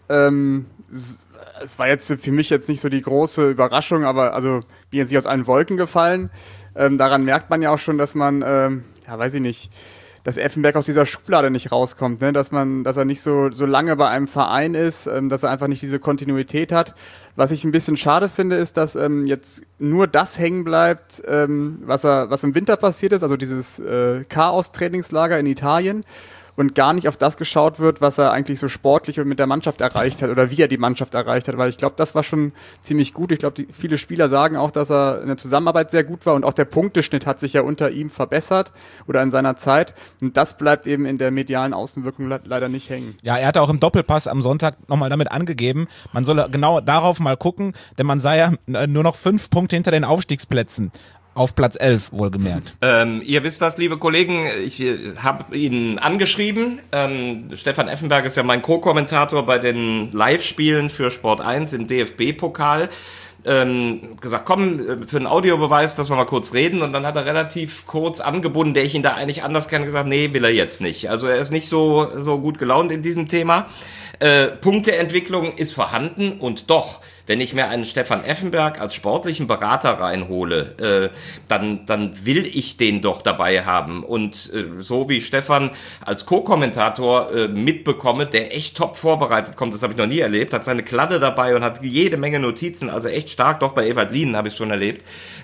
B: Es war jetzt für mich jetzt nicht so die große Überraschung, aber also bin jetzt nicht aus allen Wolken gefallen. Daran merkt man ja auch schon, dass man, dass Effenberg aus dieser Schublade nicht rauskommt, ne? Dass er nicht so lange bei einem Verein ist, dass er einfach nicht diese Kontinuität hat. Was ich ein bisschen schade finde, ist, dass jetzt nur das hängen bleibt, was im Winter passiert ist, also dieses Chaos-Trainingslager in Italien. Und gar nicht auf das geschaut wird, was er eigentlich so sportlich und mit der Mannschaft erreicht hat oder wie er die Mannschaft erreicht hat, weil ich glaube, das war schon ziemlich gut. Ich glaube, viele Spieler sagen auch, dass er in der Zusammenarbeit sehr gut war und auch der Punkteschnitt hat sich ja unter ihm verbessert oder in seiner Zeit und das bleibt eben in der medialen Außenwirkung leider nicht hängen.
A: Ja, er hatte auch im Doppelpass am Sonntag nochmal damit angegeben, man solle genau darauf mal gucken, denn man sei ja nur noch 5 Punkte hinter den Aufstiegsplätzen. Auf Platz 11, wohlgemerkt.
D: Ihr wisst das, liebe Kollegen, ich habe ihn angeschrieben. Stefan Effenberg ist ja mein Co-Kommentator bei den Live-Spielen für Sport 1 im DFB-Pokal. gesagt, komm, für einen Audiobeweis, dass wir mal kurz reden. Und dann hat er relativ kurz angebunden, der ich ihn da eigentlich anders kenne, gesagt, nee, will er jetzt nicht. Also er ist nicht so gut gelaunt in diesem Thema. Punkteentwicklung ist vorhanden und doch, wenn ich mir einen Stefan Effenberg als sportlichen Berater reinhole, dann will ich den doch dabei haben. Und so wie Stefan als Co-Kommentator mitbekomme, der echt top vorbereitet kommt, das habe ich noch nie erlebt, hat seine Kladde dabei und hat jede Menge Notizen, also echt stark, doch bei Ewald Lienen habe ich es schon erlebt.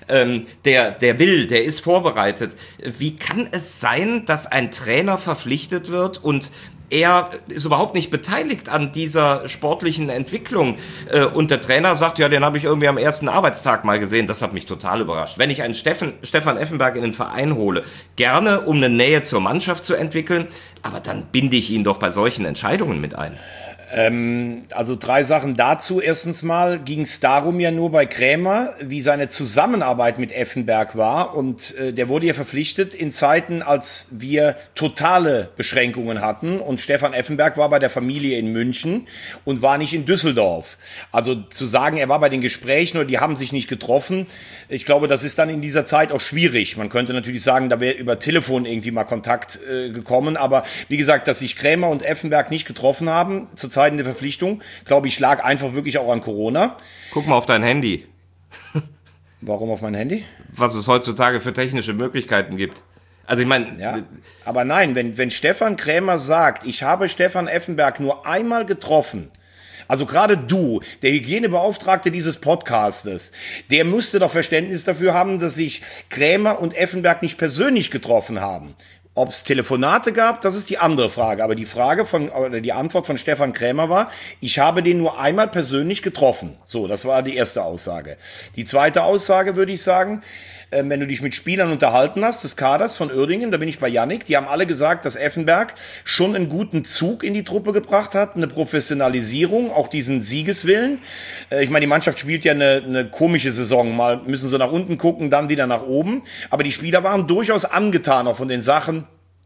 D: Der ist vorbereitet. Wie kann es sein, dass ein Trainer verpflichtet wird und er ist überhaupt nicht beteiligt an dieser sportlichen Entwicklung. Und der Trainer sagt, ja, den habe ich irgendwie am ersten Arbeitstag mal gesehen. Das hat mich total überrascht. Wenn ich einen Stefan Effenberg in den Verein hole, gerne, um eine Nähe zur Mannschaft zu entwickeln, aber dann binde ich ihn doch bei solchen Entscheidungen mit ein.
C: Also 3 Sachen dazu. Erstens mal ging es darum ja nur bei Krämer, wie seine Zusammenarbeit mit Effenberg war. Und der wurde ja verpflichtet in Zeiten, als wir totale Beschränkungen hatten. Und Stefan Effenberg war bei der Familie in München und war nicht in Düsseldorf. Also zu sagen, er war bei den Gesprächen oder die haben sich nicht getroffen, ich glaube, das ist dann in dieser Zeit auch schwierig. Man könnte natürlich sagen, da wäre über Telefon irgendwie mal Kontakt gekommen. Aber wie gesagt, dass sich Krämer und Effenberg nicht getroffen haben, zur Zeit der Verpflichtung, glaube ich, lag einfach wirklich auch an Corona.
D: Guck mal auf dein Handy.
C: Warum auf mein Handy?
D: Was es heutzutage für technische Möglichkeiten gibt. Also ich meine...
C: Ja, aber nein, wenn Stefan Krämer sagt, ich habe Stefan Effenberg nur einmal getroffen, also gerade du, der Hygienebeauftragte dieses Podcastes, der müsste doch Verständnis dafür haben, dass sich Krämer und Effenberg nicht persönlich getroffen haben. Ob es Telefonate gab, das ist die andere Frage. Aber die Antwort von Stefan Krämer war, ich habe den nur einmal persönlich getroffen. So, das war die erste Aussage. Die zweite Aussage würde ich sagen, wenn du dich mit Spielern unterhalten hast, des Kaders von Uerdingen, da bin ich bei Yannick, die haben alle gesagt, dass Effenberg schon einen guten Zug in die Truppe gebracht hat, eine Professionalisierung, auch diesen Siegeswillen. Ich meine, die Mannschaft spielt ja eine komische Saison. Mal müssen sie nach unten gucken, dann wieder nach oben. Aber die Spieler waren durchaus angetan auch von den Sachen,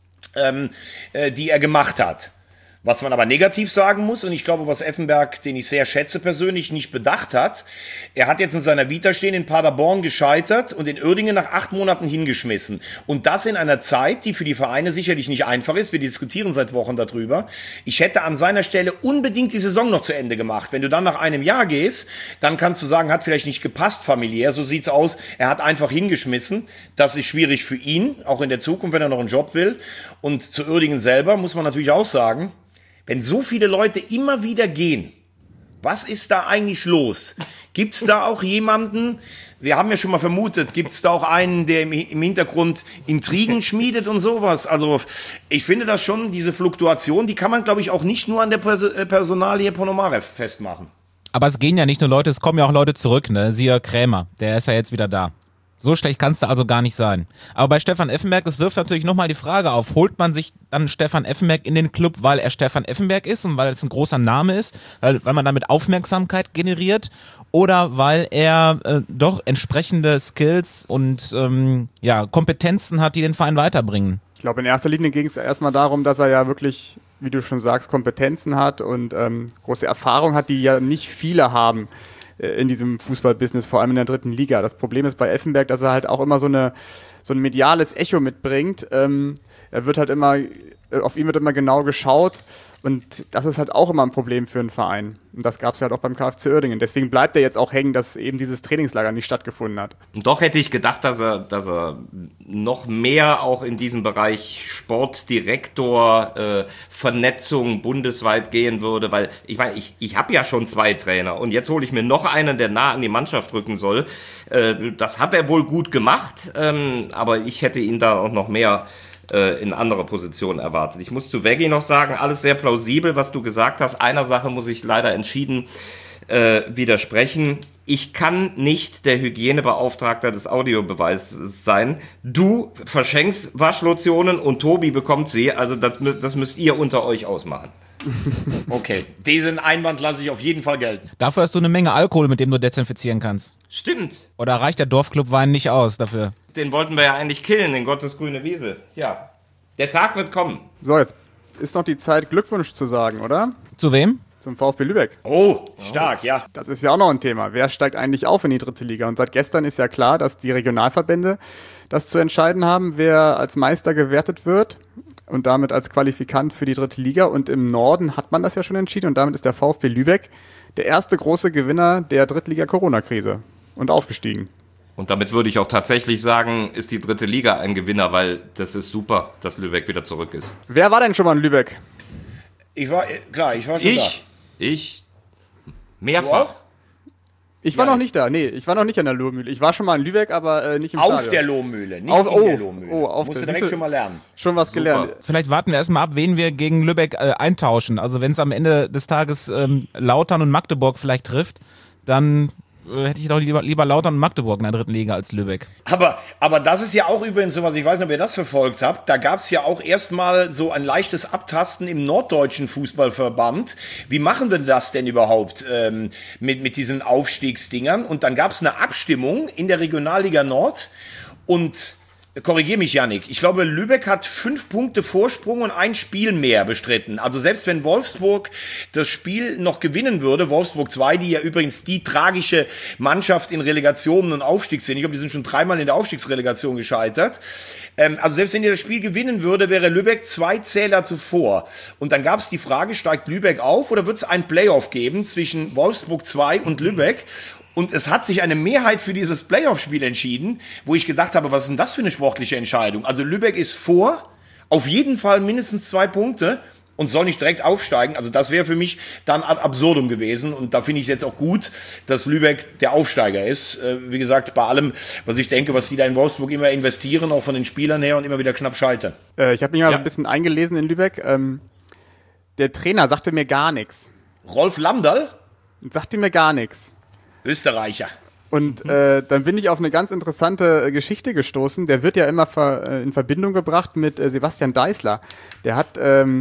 C: die er gemacht hat. Was man aber negativ sagen muss, und ich glaube, was Effenberg, den ich sehr schätze persönlich, nicht bedacht hat, er hat jetzt in seiner Vita stehen, in Paderborn gescheitert und in Uerdingen nach 8 Monaten hingeschmissen. Und das in einer Zeit, die für die Vereine sicherlich nicht einfach ist. Wir diskutieren seit Wochen darüber. Ich hätte an seiner Stelle unbedingt die Saison noch zu Ende gemacht. Wenn du dann nach einem Jahr gehst, dann kannst du sagen, hat vielleicht nicht gepasst familiär. So sieht's aus. Er hat einfach hingeschmissen. Das ist schwierig für ihn, auch in der Zukunft, wenn er noch einen Job will. Und zu Uerdingen selber muss man natürlich auch sagen, wenn so viele Leute immer wieder gehen, was ist da eigentlich los? Gibt's da auch jemanden, wir haben ja schon mal vermutet, gibt's da auch einen, der im Hintergrund Intrigen schmiedet und sowas? Also ich finde das schon, diese Fluktuation, die kann man, glaube ich, auch nicht nur an der Personalie Ponomarev festmachen.
A: Aber es gehen ja nicht nur Leute, es kommen ja auch Leute zurück, ne? Siehe Krämer, der ist ja jetzt wieder da. So schlecht kann es da also gar nicht sein. Aber bei Stefan Effenberg, das wirft natürlich nochmal die Frage auf, holt man sich dann Stefan Effenberg in den Club, weil er Stefan Effenberg ist und weil es ein großer Name ist, weil man damit Aufmerksamkeit generiert oder weil er doch entsprechende Skills und Kompetenzen hat, die den Verein weiterbringen?
B: Ich glaube, in erster Linie ging es erstmal darum, dass er ja wirklich, wie du schon sagst, Kompetenzen hat und große Erfahrung hat, die ja nicht viele haben in diesem Fußballbusiness, vor allem in der 3. Liga. Das Problem ist bei Effenberg, dass er halt auch immer so ein mediales Echo mitbringt. Er wird halt immer, auf ihn wird immer genau geschaut und das ist halt auch immer ein Problem für einen Verein. Und das gab es halt auch beim KfC Uerdingen. Deswegen bleibt er jetzt auch hängen, dass eben dieses Trainingslager nicht stattgefunden hat.
D: Und doch hätte ich gedacht, dass er noch mehr auch in diesem Bereich Sportdirektor, Vernetzung bundesweit gehen würde, weil ich meine, ich habe ja schon 2 Trainer und jetzt hole ich mir noch einen, der nah an die Mannschaft rücken soll. Das hat er wohl gut gemacht, aber ich hätte ihn da auch noch mehr in andere Positionen erwartet. Ich muss zu Veggie noch sagen, alles sehr plausibel, was du gesagt hast. Einer Sache muss ich leider entschieden widersprechen. Ich kann nicht der Hygienebeauftragte des Audiobeweises sein. Du verschenkst Waschlotionen und Tobi bekommt sie. Also das müsst ihr unter euch ausmachen.
C: Okay, diesen Einwand lasse ich auf jeden Fall gelten.
A: Dafür hast du eine Menge Alkohol, mit dem du desinfizieren kannst.
D: Stimmt.
A: Oder reicht der Dorfclub-Wein nicht aus dafür?
D: Den wollten wir ja eigentlich killen, in Gottes grüne Wiese. Ja, der Tag wird kommen.
B: So, jetzt ist noch die Zeit, Glückwunsch zu sagen, oder?
A: Zu wem?
B: zum VfB Lübeck.
C: Oh, stark, ja.
B: Das ist ja auch noch ein Thema. Wer steigt eigentlich auf in die dritte Liga? Und seit gestern ist ja klar, dass die Regionalverbände das zu entscheiden haben, wer als Meister gewertet wird und damit als Qualifikant für die dritte Liga. Und im Norden hat man das ja schon entschieden und damit ist der VfB Lübeck der erste große Gewinner der Drittliga-Corona-Krise und aufgestiegen.
D: Und damit würde ich auch tatsächlich sagen, ist die dritte Liga ein Gewinner, weil das ist super, dass Lübeck wieder zurück ist.
B: Wer war denn schon mal in Lübeck?
C: Ich war schon da.
D: Ich mehrfach.
B: Ich war noch nicht da. Nee, ich war noch nicht an der Lohmühle. Ich war schon mal in Lübeck, aber nicht im
C: Auf
B: Stadion.
C: der Lohmühle, nicht in der Lohmühle. Musst du direkt schon mal lernen.
B: Schon was
D: Super.
B: gelernt.
A: Vielleicht warten wir erstmal ab, wen wir gegen Lübeck eintauschen. Also wenn es am Ende des Tages Lautern und Magdeburg vielleicht trifft, dann hätte ich doch lieber Lautern und Magdeburg in der dritten Liga als Lübeck.
C: Aber das ist ja auch übrigens sowas, ich weiß nicht, ob ihr das verfolgt habt, da gab es ja auch erstmal so ein leichtes Abtasten im norddeutschen Fußballverband. Wie machen wir das denn überhaupt mit diesen Aufstiegsdingern? Und dann gab es eine Abstimmung in der Regionalliga Nord und korrigier mich, Yannick. Ich glaube, Lübeck hat 5 Punkte Vorsprung und ein Spiel mehr bestritten. Also selbst wenn Wolfsburg das Spiel noch gewinnen würde, Wolfsburg 2, die ja übrigens die tragische Mannschaft in Relegationen und Aufstieg sind. Ich glaube, die sind schon 3-mal in der Aufstiegsrelegation gescheitert. Also selbst wenn ihr das Spiel gewinnen würde, wäre Lübeck 2 Zähler zuvor. Und dann gab es die Frage, steigt Lübeck auf oder wird es ein Playoff geben zwischen Wolfsburg 2 und Lübeck? Und es hat sich eine Mehrheit für dieses Playoff-Spiel entschieden, wo ich gedacht habe, was ist denn das für eine sportliche Entscheidung? Also Lübeck ist vor, auf jeden Fall mindestens 2 Punkte und soll nicht direkt aufsteigen. Also das wäre für mich dann ad absurdum gewesen. Und da finde ich jetzt auch gut, dass Lübeck der Aufsteiger ist. Wie gesagt, bei allem, was ich denke, was die da in Wolfsburg immer investieren, auch von den Spielern her und immer wieder knapp scheitern.
B: Ich habe mich mal ein bisschen eingelesen in Lübeck. Der Trainer sagte mir gar nichts.
C: Rolf Lamdal,
B: Sagte mir gar nichts.
C: Österreicher.
B: Und dann bin ich auf eine ganz interessante Geschichte gestoßen. Der wird ja immer in Verbindung gebracht mit Sebastian Deißler. Der hat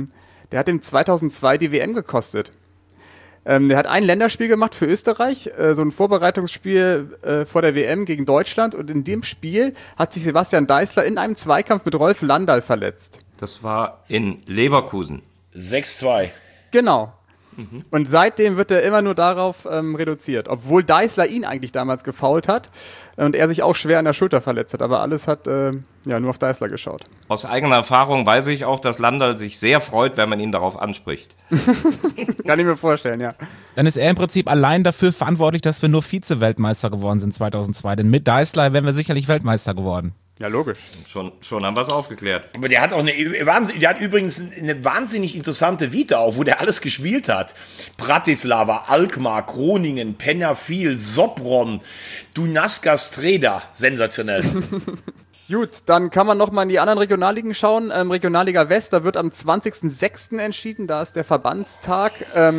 B: ihm 2002 die WM gekostet. Der hat ein Länderspiel gemacht für Österreich, so ein Vorbereitungsspiel vor der WM gegen Deutschland. Und in dem Spiel hat sich Sebastian Deißler in einem Zweikampf mit Rolf Landal verletzt.
D: Das war in Leverkusen.
C: 6-2.
B: Genau. Und seitdem wird er immer nur darauf reduziert. Obwohl Deißler ihn eigentlich damals gefoult hat und er sich auch schwer an der Schulter verletzt hat. Aber alles hat nur auf Deißler geschaut.
D: Aus eigener Erfahrung weiß ich auch, dass Landal sich sehr freut, wenn man ihn darauf anspricht.
B: Kann ich mir vorstellen, ja.
A: Dann ist er im Prinzip allein dafür verantwortlich, dass wir nur Vize-Weltmeister geworden sind 2002. Denn mit Deißler wären wir sicherlich Weltmeister geworden.
B: Ja, logisch.
D: Schon haben wir es aufgeklärt.
C: Aber der hat auch der hat übrigens eine wahnsinnig interessante Vita auch, wo der alles gespielt hat. Bratislava, Alkmaar, Groningen, Penafiel, Sopron, Dunajská Streda. Sensationell.
B: Gut, dann kann man noch mal in die anderen Regionalligen schauen. Regionalliga West, da wird am 20.06. entschieden, da ist der Verbandstag,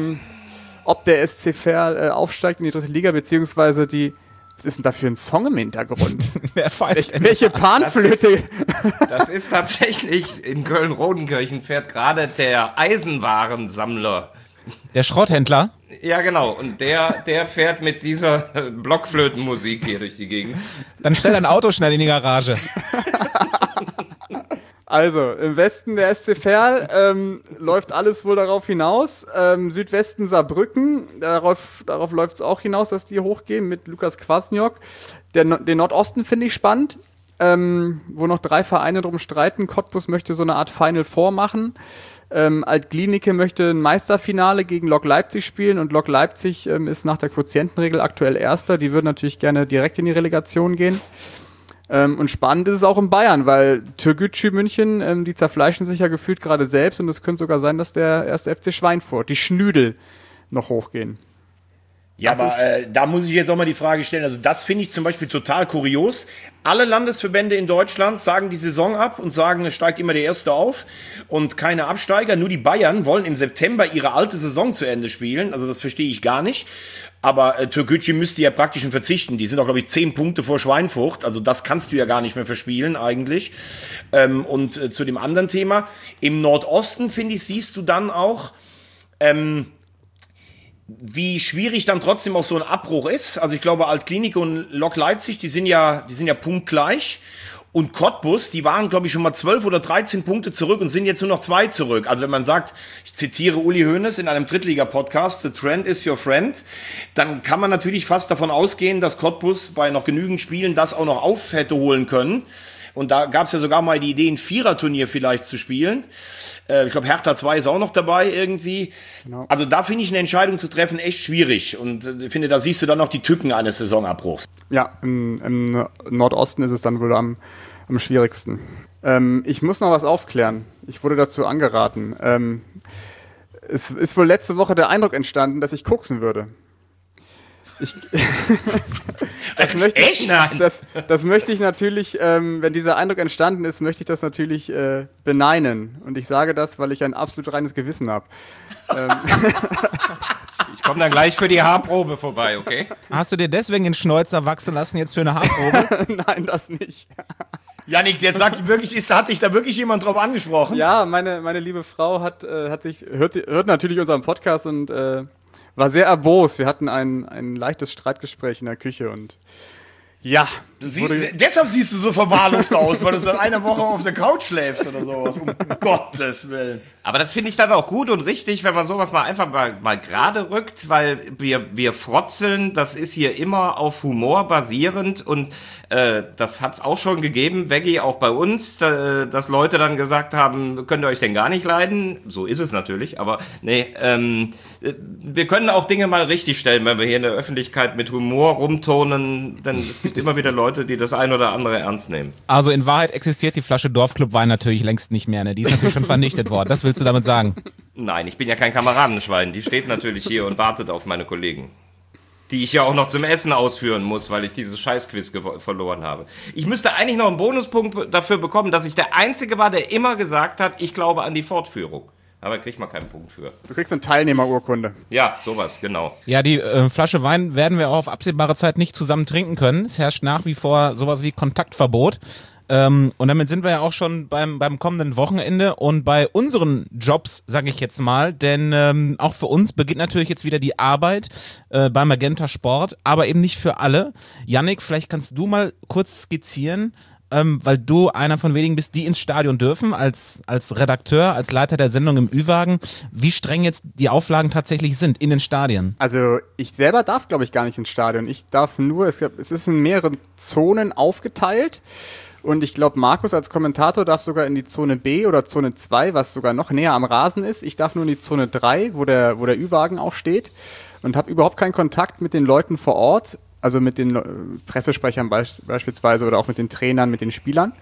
B: ob der SC Verl aufsteigt in die dritte Liga, beziehungsweise was ist denn da für ein Song im Hintergrund?
A: Wer pfeift denn?
B: Welche Panflöte?
D: Das ist tatsächlich, in Köln-Rodenkirchen fährt gerade der Eisenwarensammler.
A: Der Schrotthändler?
D: Ja, genau. Und der fährt mit dieser Blockflötenmusik hier durch die Gegend.
A: Dann stell dein Auto schnell in die Garage.
B: Also, im Westen der SC Verl läuft alles wohl darauf hinaus. Südwesten Saarbrücken, darauf läuft es auch hinaus, dass die hochgehen mit Lukas Kwasniok. Den Nordosten finde ich spannend, wo noch 3 Vereine drum streiten. Cottbus möchte so eine Art Final Four machen. Alt-Glienicke möchte ein Meisterfinale gegen Lok Leipzig spielen und Lok Leipzig ist nach der Quotientenregel aktuell Erster. Die würden natürlich gerne direkt in die Relegation gehen. Und spannend ist es auch in Bayern, weil Türkgücü München, die zerfleischen sich ja gefühlt gerade selbst und es könnte sogar sein, dass der erste FC Schweinfurt, die Schnüdel, noch hochgehen.
C: Ja, aber da muss ich jetzt auch mal die Frage stellen, also das finde ich zum Beispiel total kurios. Alle Landesverbände in Deutschland sagen die Saison ab und sagen, es steigt immer der Erste auf und keine Absteiger. Nur die Bayern wollen im September ihre alte Saison zu Ende spielen, also das verstehe ich gar nicht. Aber Türkgücü müsste ja praktisch schon verzichten. Die sind auch, glaube ich, 10 Punkte vor Schweinfurt. Also das kannst du ja gar nicht mehr verspielen eigentlich. Und zu dem anderen Thema, im Nordosten, finde ich, siehst du dann auch, wie schwierig dann trotzdem auch so ein Abbruch ist. Also ich glaube, Alt-Glienicke und Lok Leipzig, die sind ja punktgleich. Und Cottbus, die waren, glaube ich, schon mal 12 oder 13 Punkte zurück und sind jetzt nur noch 2 zurück. Also wenn man sagt, ich zitiere Uli Hoeneß in einem Drittliga-Podcast, "The trend is your friend", dann kann man natürlich fast davon ausgehen, dass Cottbus bei noch genügend Spielen das auch noch auf hätte holen können. Und da gab es ja sogar mal die Idee, ein Viererturnier vielleicht zu spielen. Ich glaube, Hertha 2 ist auch noch dabei irgendwie. Genau. Also da finde ich eine Entscheidung zu treffen echt schwierig. Und ich finde, da siehst du dann noch die Tücken eines Saisonabbruchs.
B: Ja, im Nordosten ist es dann wohl am schwierigsten. Ich muss noch was aufklären. Ich wurde dazu angeraten. Es ist wohl letzte Woche der Eindruck entstanden, dass ich koksen würde. Das möchte ich natürlich, wenn dieser Eindruck entstanden ist, möchte ich das natürlich beneinen. Und ich sage das, weil ich ein absolut reines Gewissen habe.
D: Ich komme dann gleich für die Haarprobe vorbei, okay?
A: Hast du dir deswegen den Schnäuzer wachsen lassen jetzt für eine Haarprobe?
B: Nein, das nicht.
C: Jannik, jetzt sag wirklich, hat dich da wirklich jemand drauf angesprochen?
B: Ja, meine liebe Frau hört natürlich unseren Podcast und war sehr erbost. Wir hatten ein leichtes Streitgespräch in der Küche und ja.
C: Deshalb siehst du so verwahrlost aus, weil du seit einer Woche auf der Couch schläfst oder sowas. Um Gottes Willen.
D: Aber das finde ich dann auch gut und richtig, wenn man sowas mal einfach mal gerade rückt, weil wir frotzeln, das ist hier immer auf Humor basierend und das hat's auch schon gegeben, Veggie, auch bei uns, dass Leute dann gesagt haben, könnt ihr euch denn gar nicht leiden? So ist es natürlich, aber nee, wir können auch Dinge mal richtig stellen, wenn wir hier in der Öffentlichkeit mit Humor rumturnen, denn es gibt immer wieder Leute, die das ein oder andere ernst nehmen.
A: Also in Wahrheit existiert die Flasche Dorfclub Wein natürlich längst nicht mehr, ne? Die ist natürlich schon vernichtet worden. Das willst du damit sagen?
D: Nein, ich bin ja kein Kameradenschwein. Die steht natürlich hier und wartet auf meine Kollegen. Die ich ja auch noch zum Essen ausführen muss, weil ich dieses Scheißquiz verloren habe. Ich müsste eigentlich noch einen Bonuspunkt dafür bekommen, dass ich der Einzige war, der immer gesagt hat, ich glaube an die Fortführung. Aber kriegt man keinen Punkt für.
B: Du kriegst eine Teilnehmerurkunde.
D: Ja, sowas, genau.
A: Ja, die Flasche Wein werden wir auch auf absehbare Zeit nicht zusammen trinken können. Es herrscht nach wie vor sowas wie Kontaktverbot. Und damit sind wir ja auch schon beim kommenden Wochenende und bei unseren Jobs, sage ich jetzt mal, denn auch für uns beginnt natürlich jetzt wieder die Arbeit bei Magenta Sport, aber eben nicht für alle. Jannik, vielleicht kannst du mal kurz skizzieren, weil du einer von wenigen bist, die ins Stadion dürfen, als Redakteur, als Leiter der Sendung im Ü-Wagen, wie streng jetzt die Auflagen tatsächlich sind in den Stadien.
B: Also ich selber darf, glaube ich, gar nicht ins Stadion. Ich darf nur, es ist in mehreren Zonen aufgeteilt. Und ich glaube, Markus als Kommentator darf sogar in die Zone B oder Zone 2, was sogar noch näher am Rasen ist. Ich darf nur in die Zone 3, wo der Ü-Wagen auch steht. Und habe überhaupt keinen Kontakt mit den Leuten vor Ort. Also mit den Pressesprechern beispielsweise oder auch mit den Trainern, mit den Spielern.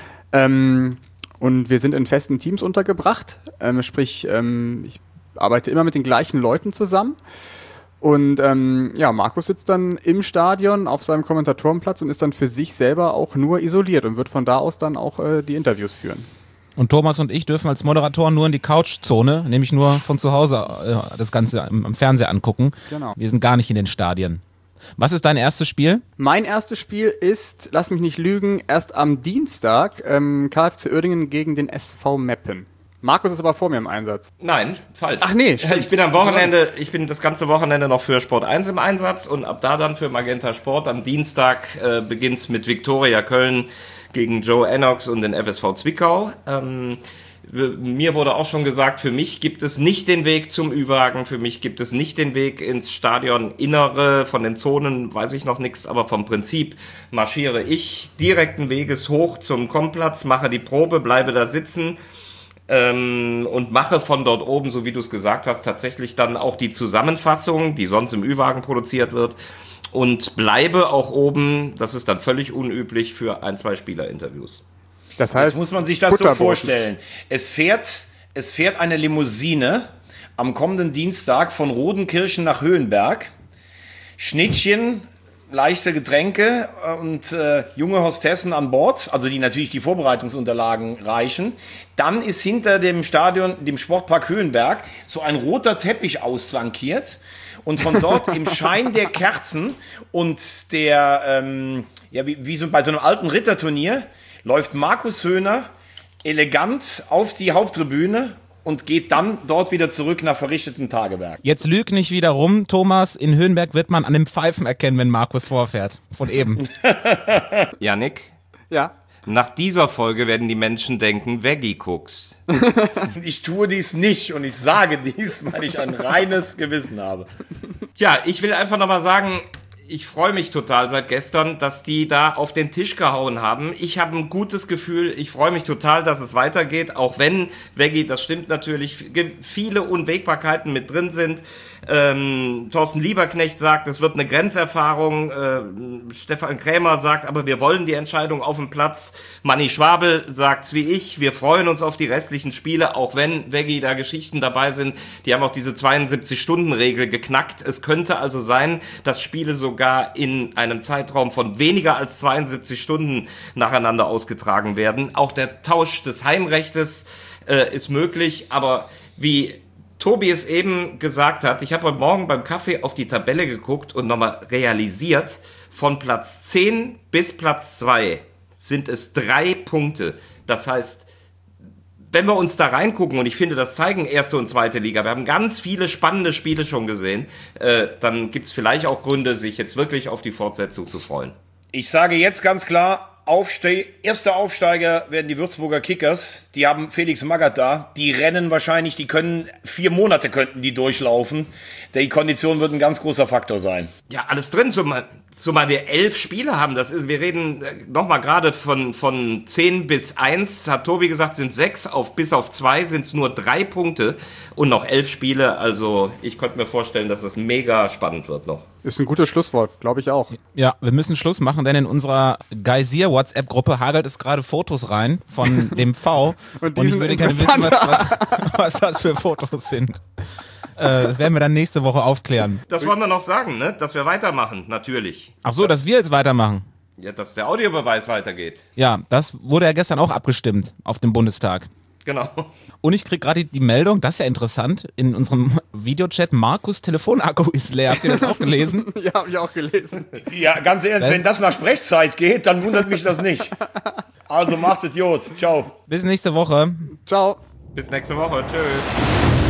B: Und wir sind in festen Teams untergebracht. Sprich, ich arbeite immer mit den gleichen Leuten zusammen. Und Markus sitzt dann im Stadion auf seinem Kommentatorenplatz und ist dann für sich selber auch nur isoliert und wird von da aus dann auch die Interviews führen.
A: Und Thomas und ich dürfen als Moderatoren nur in die Couchzone, nämlich nur von zu Hause das Ganze am Fernseher angucken. Genau. Wir sind gar nicht in den Stadien. Was ist dein erstes Spiel?
B: Mein erstes Spiel ist, lass mich nicht lügen, erst am Dienstag KFC Uerdingen gegen den SV Meppen. Markus ist aber vor mir im Einsatz.
D: Nein, falsch.
B: Ach nee,
D: stimmt. Ich bin das ganze Wochenende noch für Sport 1 im Einsatz und ab da dann für Magenta Sport. Am Dienstag beginnt's mit Viktoria Köln gegen Joe Ennox und den FSV Zwickau. Mir wurde auch schon gesagt, für mich gibt es nicht den Weg zum Ü-Wagen, für mich gibt es nicht den Weg ins Stadioninnere, von den Zonen weiß ich noch nichts, aber vom Prinzip marschiere ich direkten Weges hoch zum Komplatz, mache die Probe, bleibe da sitzen und mache von dort oben, so wie du es gesagt hast, tatsächlich dann auch die Zusammenfassung, die sonst im Ü-Wagen produziert wird und bleibe auch oben, das ist dann völlig unüblich, für 1-2 Spielerinterviews.
C: Das heißt, jetzt muss man sich das so vorstellen. Es fährt eine Limousine am kommenden Dienstag von Rodenkirchen nach Höhenberg. Schnittchen, leichte Getränke und junge Hostessen an Bord, also die natürlich die Vorbereitungsunterlagen reichen. Dann ist hinter dem Stadion, dem Sportpark Höhenberg, so ein roter Teppich ausflankiert. Und von dort im Schein der Kerzen und der, wie so bei so einem alten Ritterturnier, läuft Markus Höhner elegant auf die Haupttribüne und geht dann dort wieder zurück nach verrichtetem Tagewerk.
A: Jetzt lüg nicht wieder rum, Thomas. In Höhenberg wird man an dem Pfeifen erkennen, wenn Markus vorfährt. Von eben.
D: Jannik?
B: Ja?
D: Nach dieser Folge werden die Menschen denken, Veggie Cooks.
C: Ich tue dies nicht und ich sage dies, weil ich ein reines Gewissen habe.
D: Tja, ich will einfach nochmal sagen, ich freue mich total seit gestern, dass die da auf den Tisch gehauen haben. Ich habe ein gutes Gefühl, ich freue mich total, dass es weitergeht, auch wenn, Veggie, das stimmt natürlich, viele Unwägbarkeiten mit drin sind. Thorsten Lieberknecht sagt, es wird eine Grenzerfahrung. Stefan Krämer sagt, aber wir wollen die Entscheidung auf dem Platz. Manni Schwabel sagt's wie ich, wir freuen uns auf die restlichen Spiele, auch wenn, Veggie, da Geschichten dabei sind. Die haben auch diese 72-Stunden-Regel geknackt. Es könnte also sein, dass Spiele sogar in einem Zeitraum von weniger als 72 Stunden nacheinander ausgetragen werden. Auch der Tausch des Heimrechtes ist möglich, aber wie Tobi es eben gesagt hat, ich habe heute Morgen beim Kaffee auf die Tabelle geguckt und nochmal realisiert, von Platz 10 bis Platz 2 sind es 3 Punkte. Das heißt, wenn wir uns da reingucken, und ich finde, das zeigen erste und zweite Liga, wir haben ganz viele spannende Spiele schon gesehen, dann gibt es vielleicht auch Gründe, sich jetzt wirklich auf die Fortsetzung zu freuen.
C: Ich sage jetzt ganz klar, erster Aufsteiger werden die Würzburger Kickers. Die haben Felix Magath da. Die rennen wahrscheinlich, 4 Monate könnten die durchlaufen. Die Kondition wird ein ganz großer Faktor sein.
D: Ja, alles drin, zumal wir 11 Spiele haben. Wir reden nochmal gerade von 10 bis 1, hat Tobi gesagt, sind 6, bis auf 2 sind es nur 3 Punkte und noch 11 Spiele. Also ich könnte mir vorstellen, dass das mega spannend wird noch.
B: Ist ein gutes Schlusswort, glaube ich auch.
A: Ja, wir müssen Schluss machen, denn in unserer Geysir-WhatsApp-Gruppe hagelt es gerade Fotos rein von dem V. und ich würde gerne wissen, was das für Fotos sind. Das werden wir dann nächste Woche aufklären.
D: Das wollen wir noch sagen, ne? Dass wir weitermachen, natürlich.
A: Ach so, dass wir jetzt weitermachen.
D: Ja, dass der Audiobeweis weitergeht.
A: Ja, das wurde ja gestern auch abgestimmt auf dem Bundestag.
D: Genau.
A: Und ich kriege gerade die Meldung, das ist ja interessant, in unserem Videochat, Markus' Telefonakku ist leer. Habt ihr das auch gelesen?
B: Ja, habe ich auch gelesen.
C: Ja, ganz ehrlich, wenn das nach Sprechzeit geht, dann wundert mich das nicht. Also macht es gut. Ciao.
A: Bis nächste Woche.
B: Ciao.
D: Bis nächste Woche. Tschüss.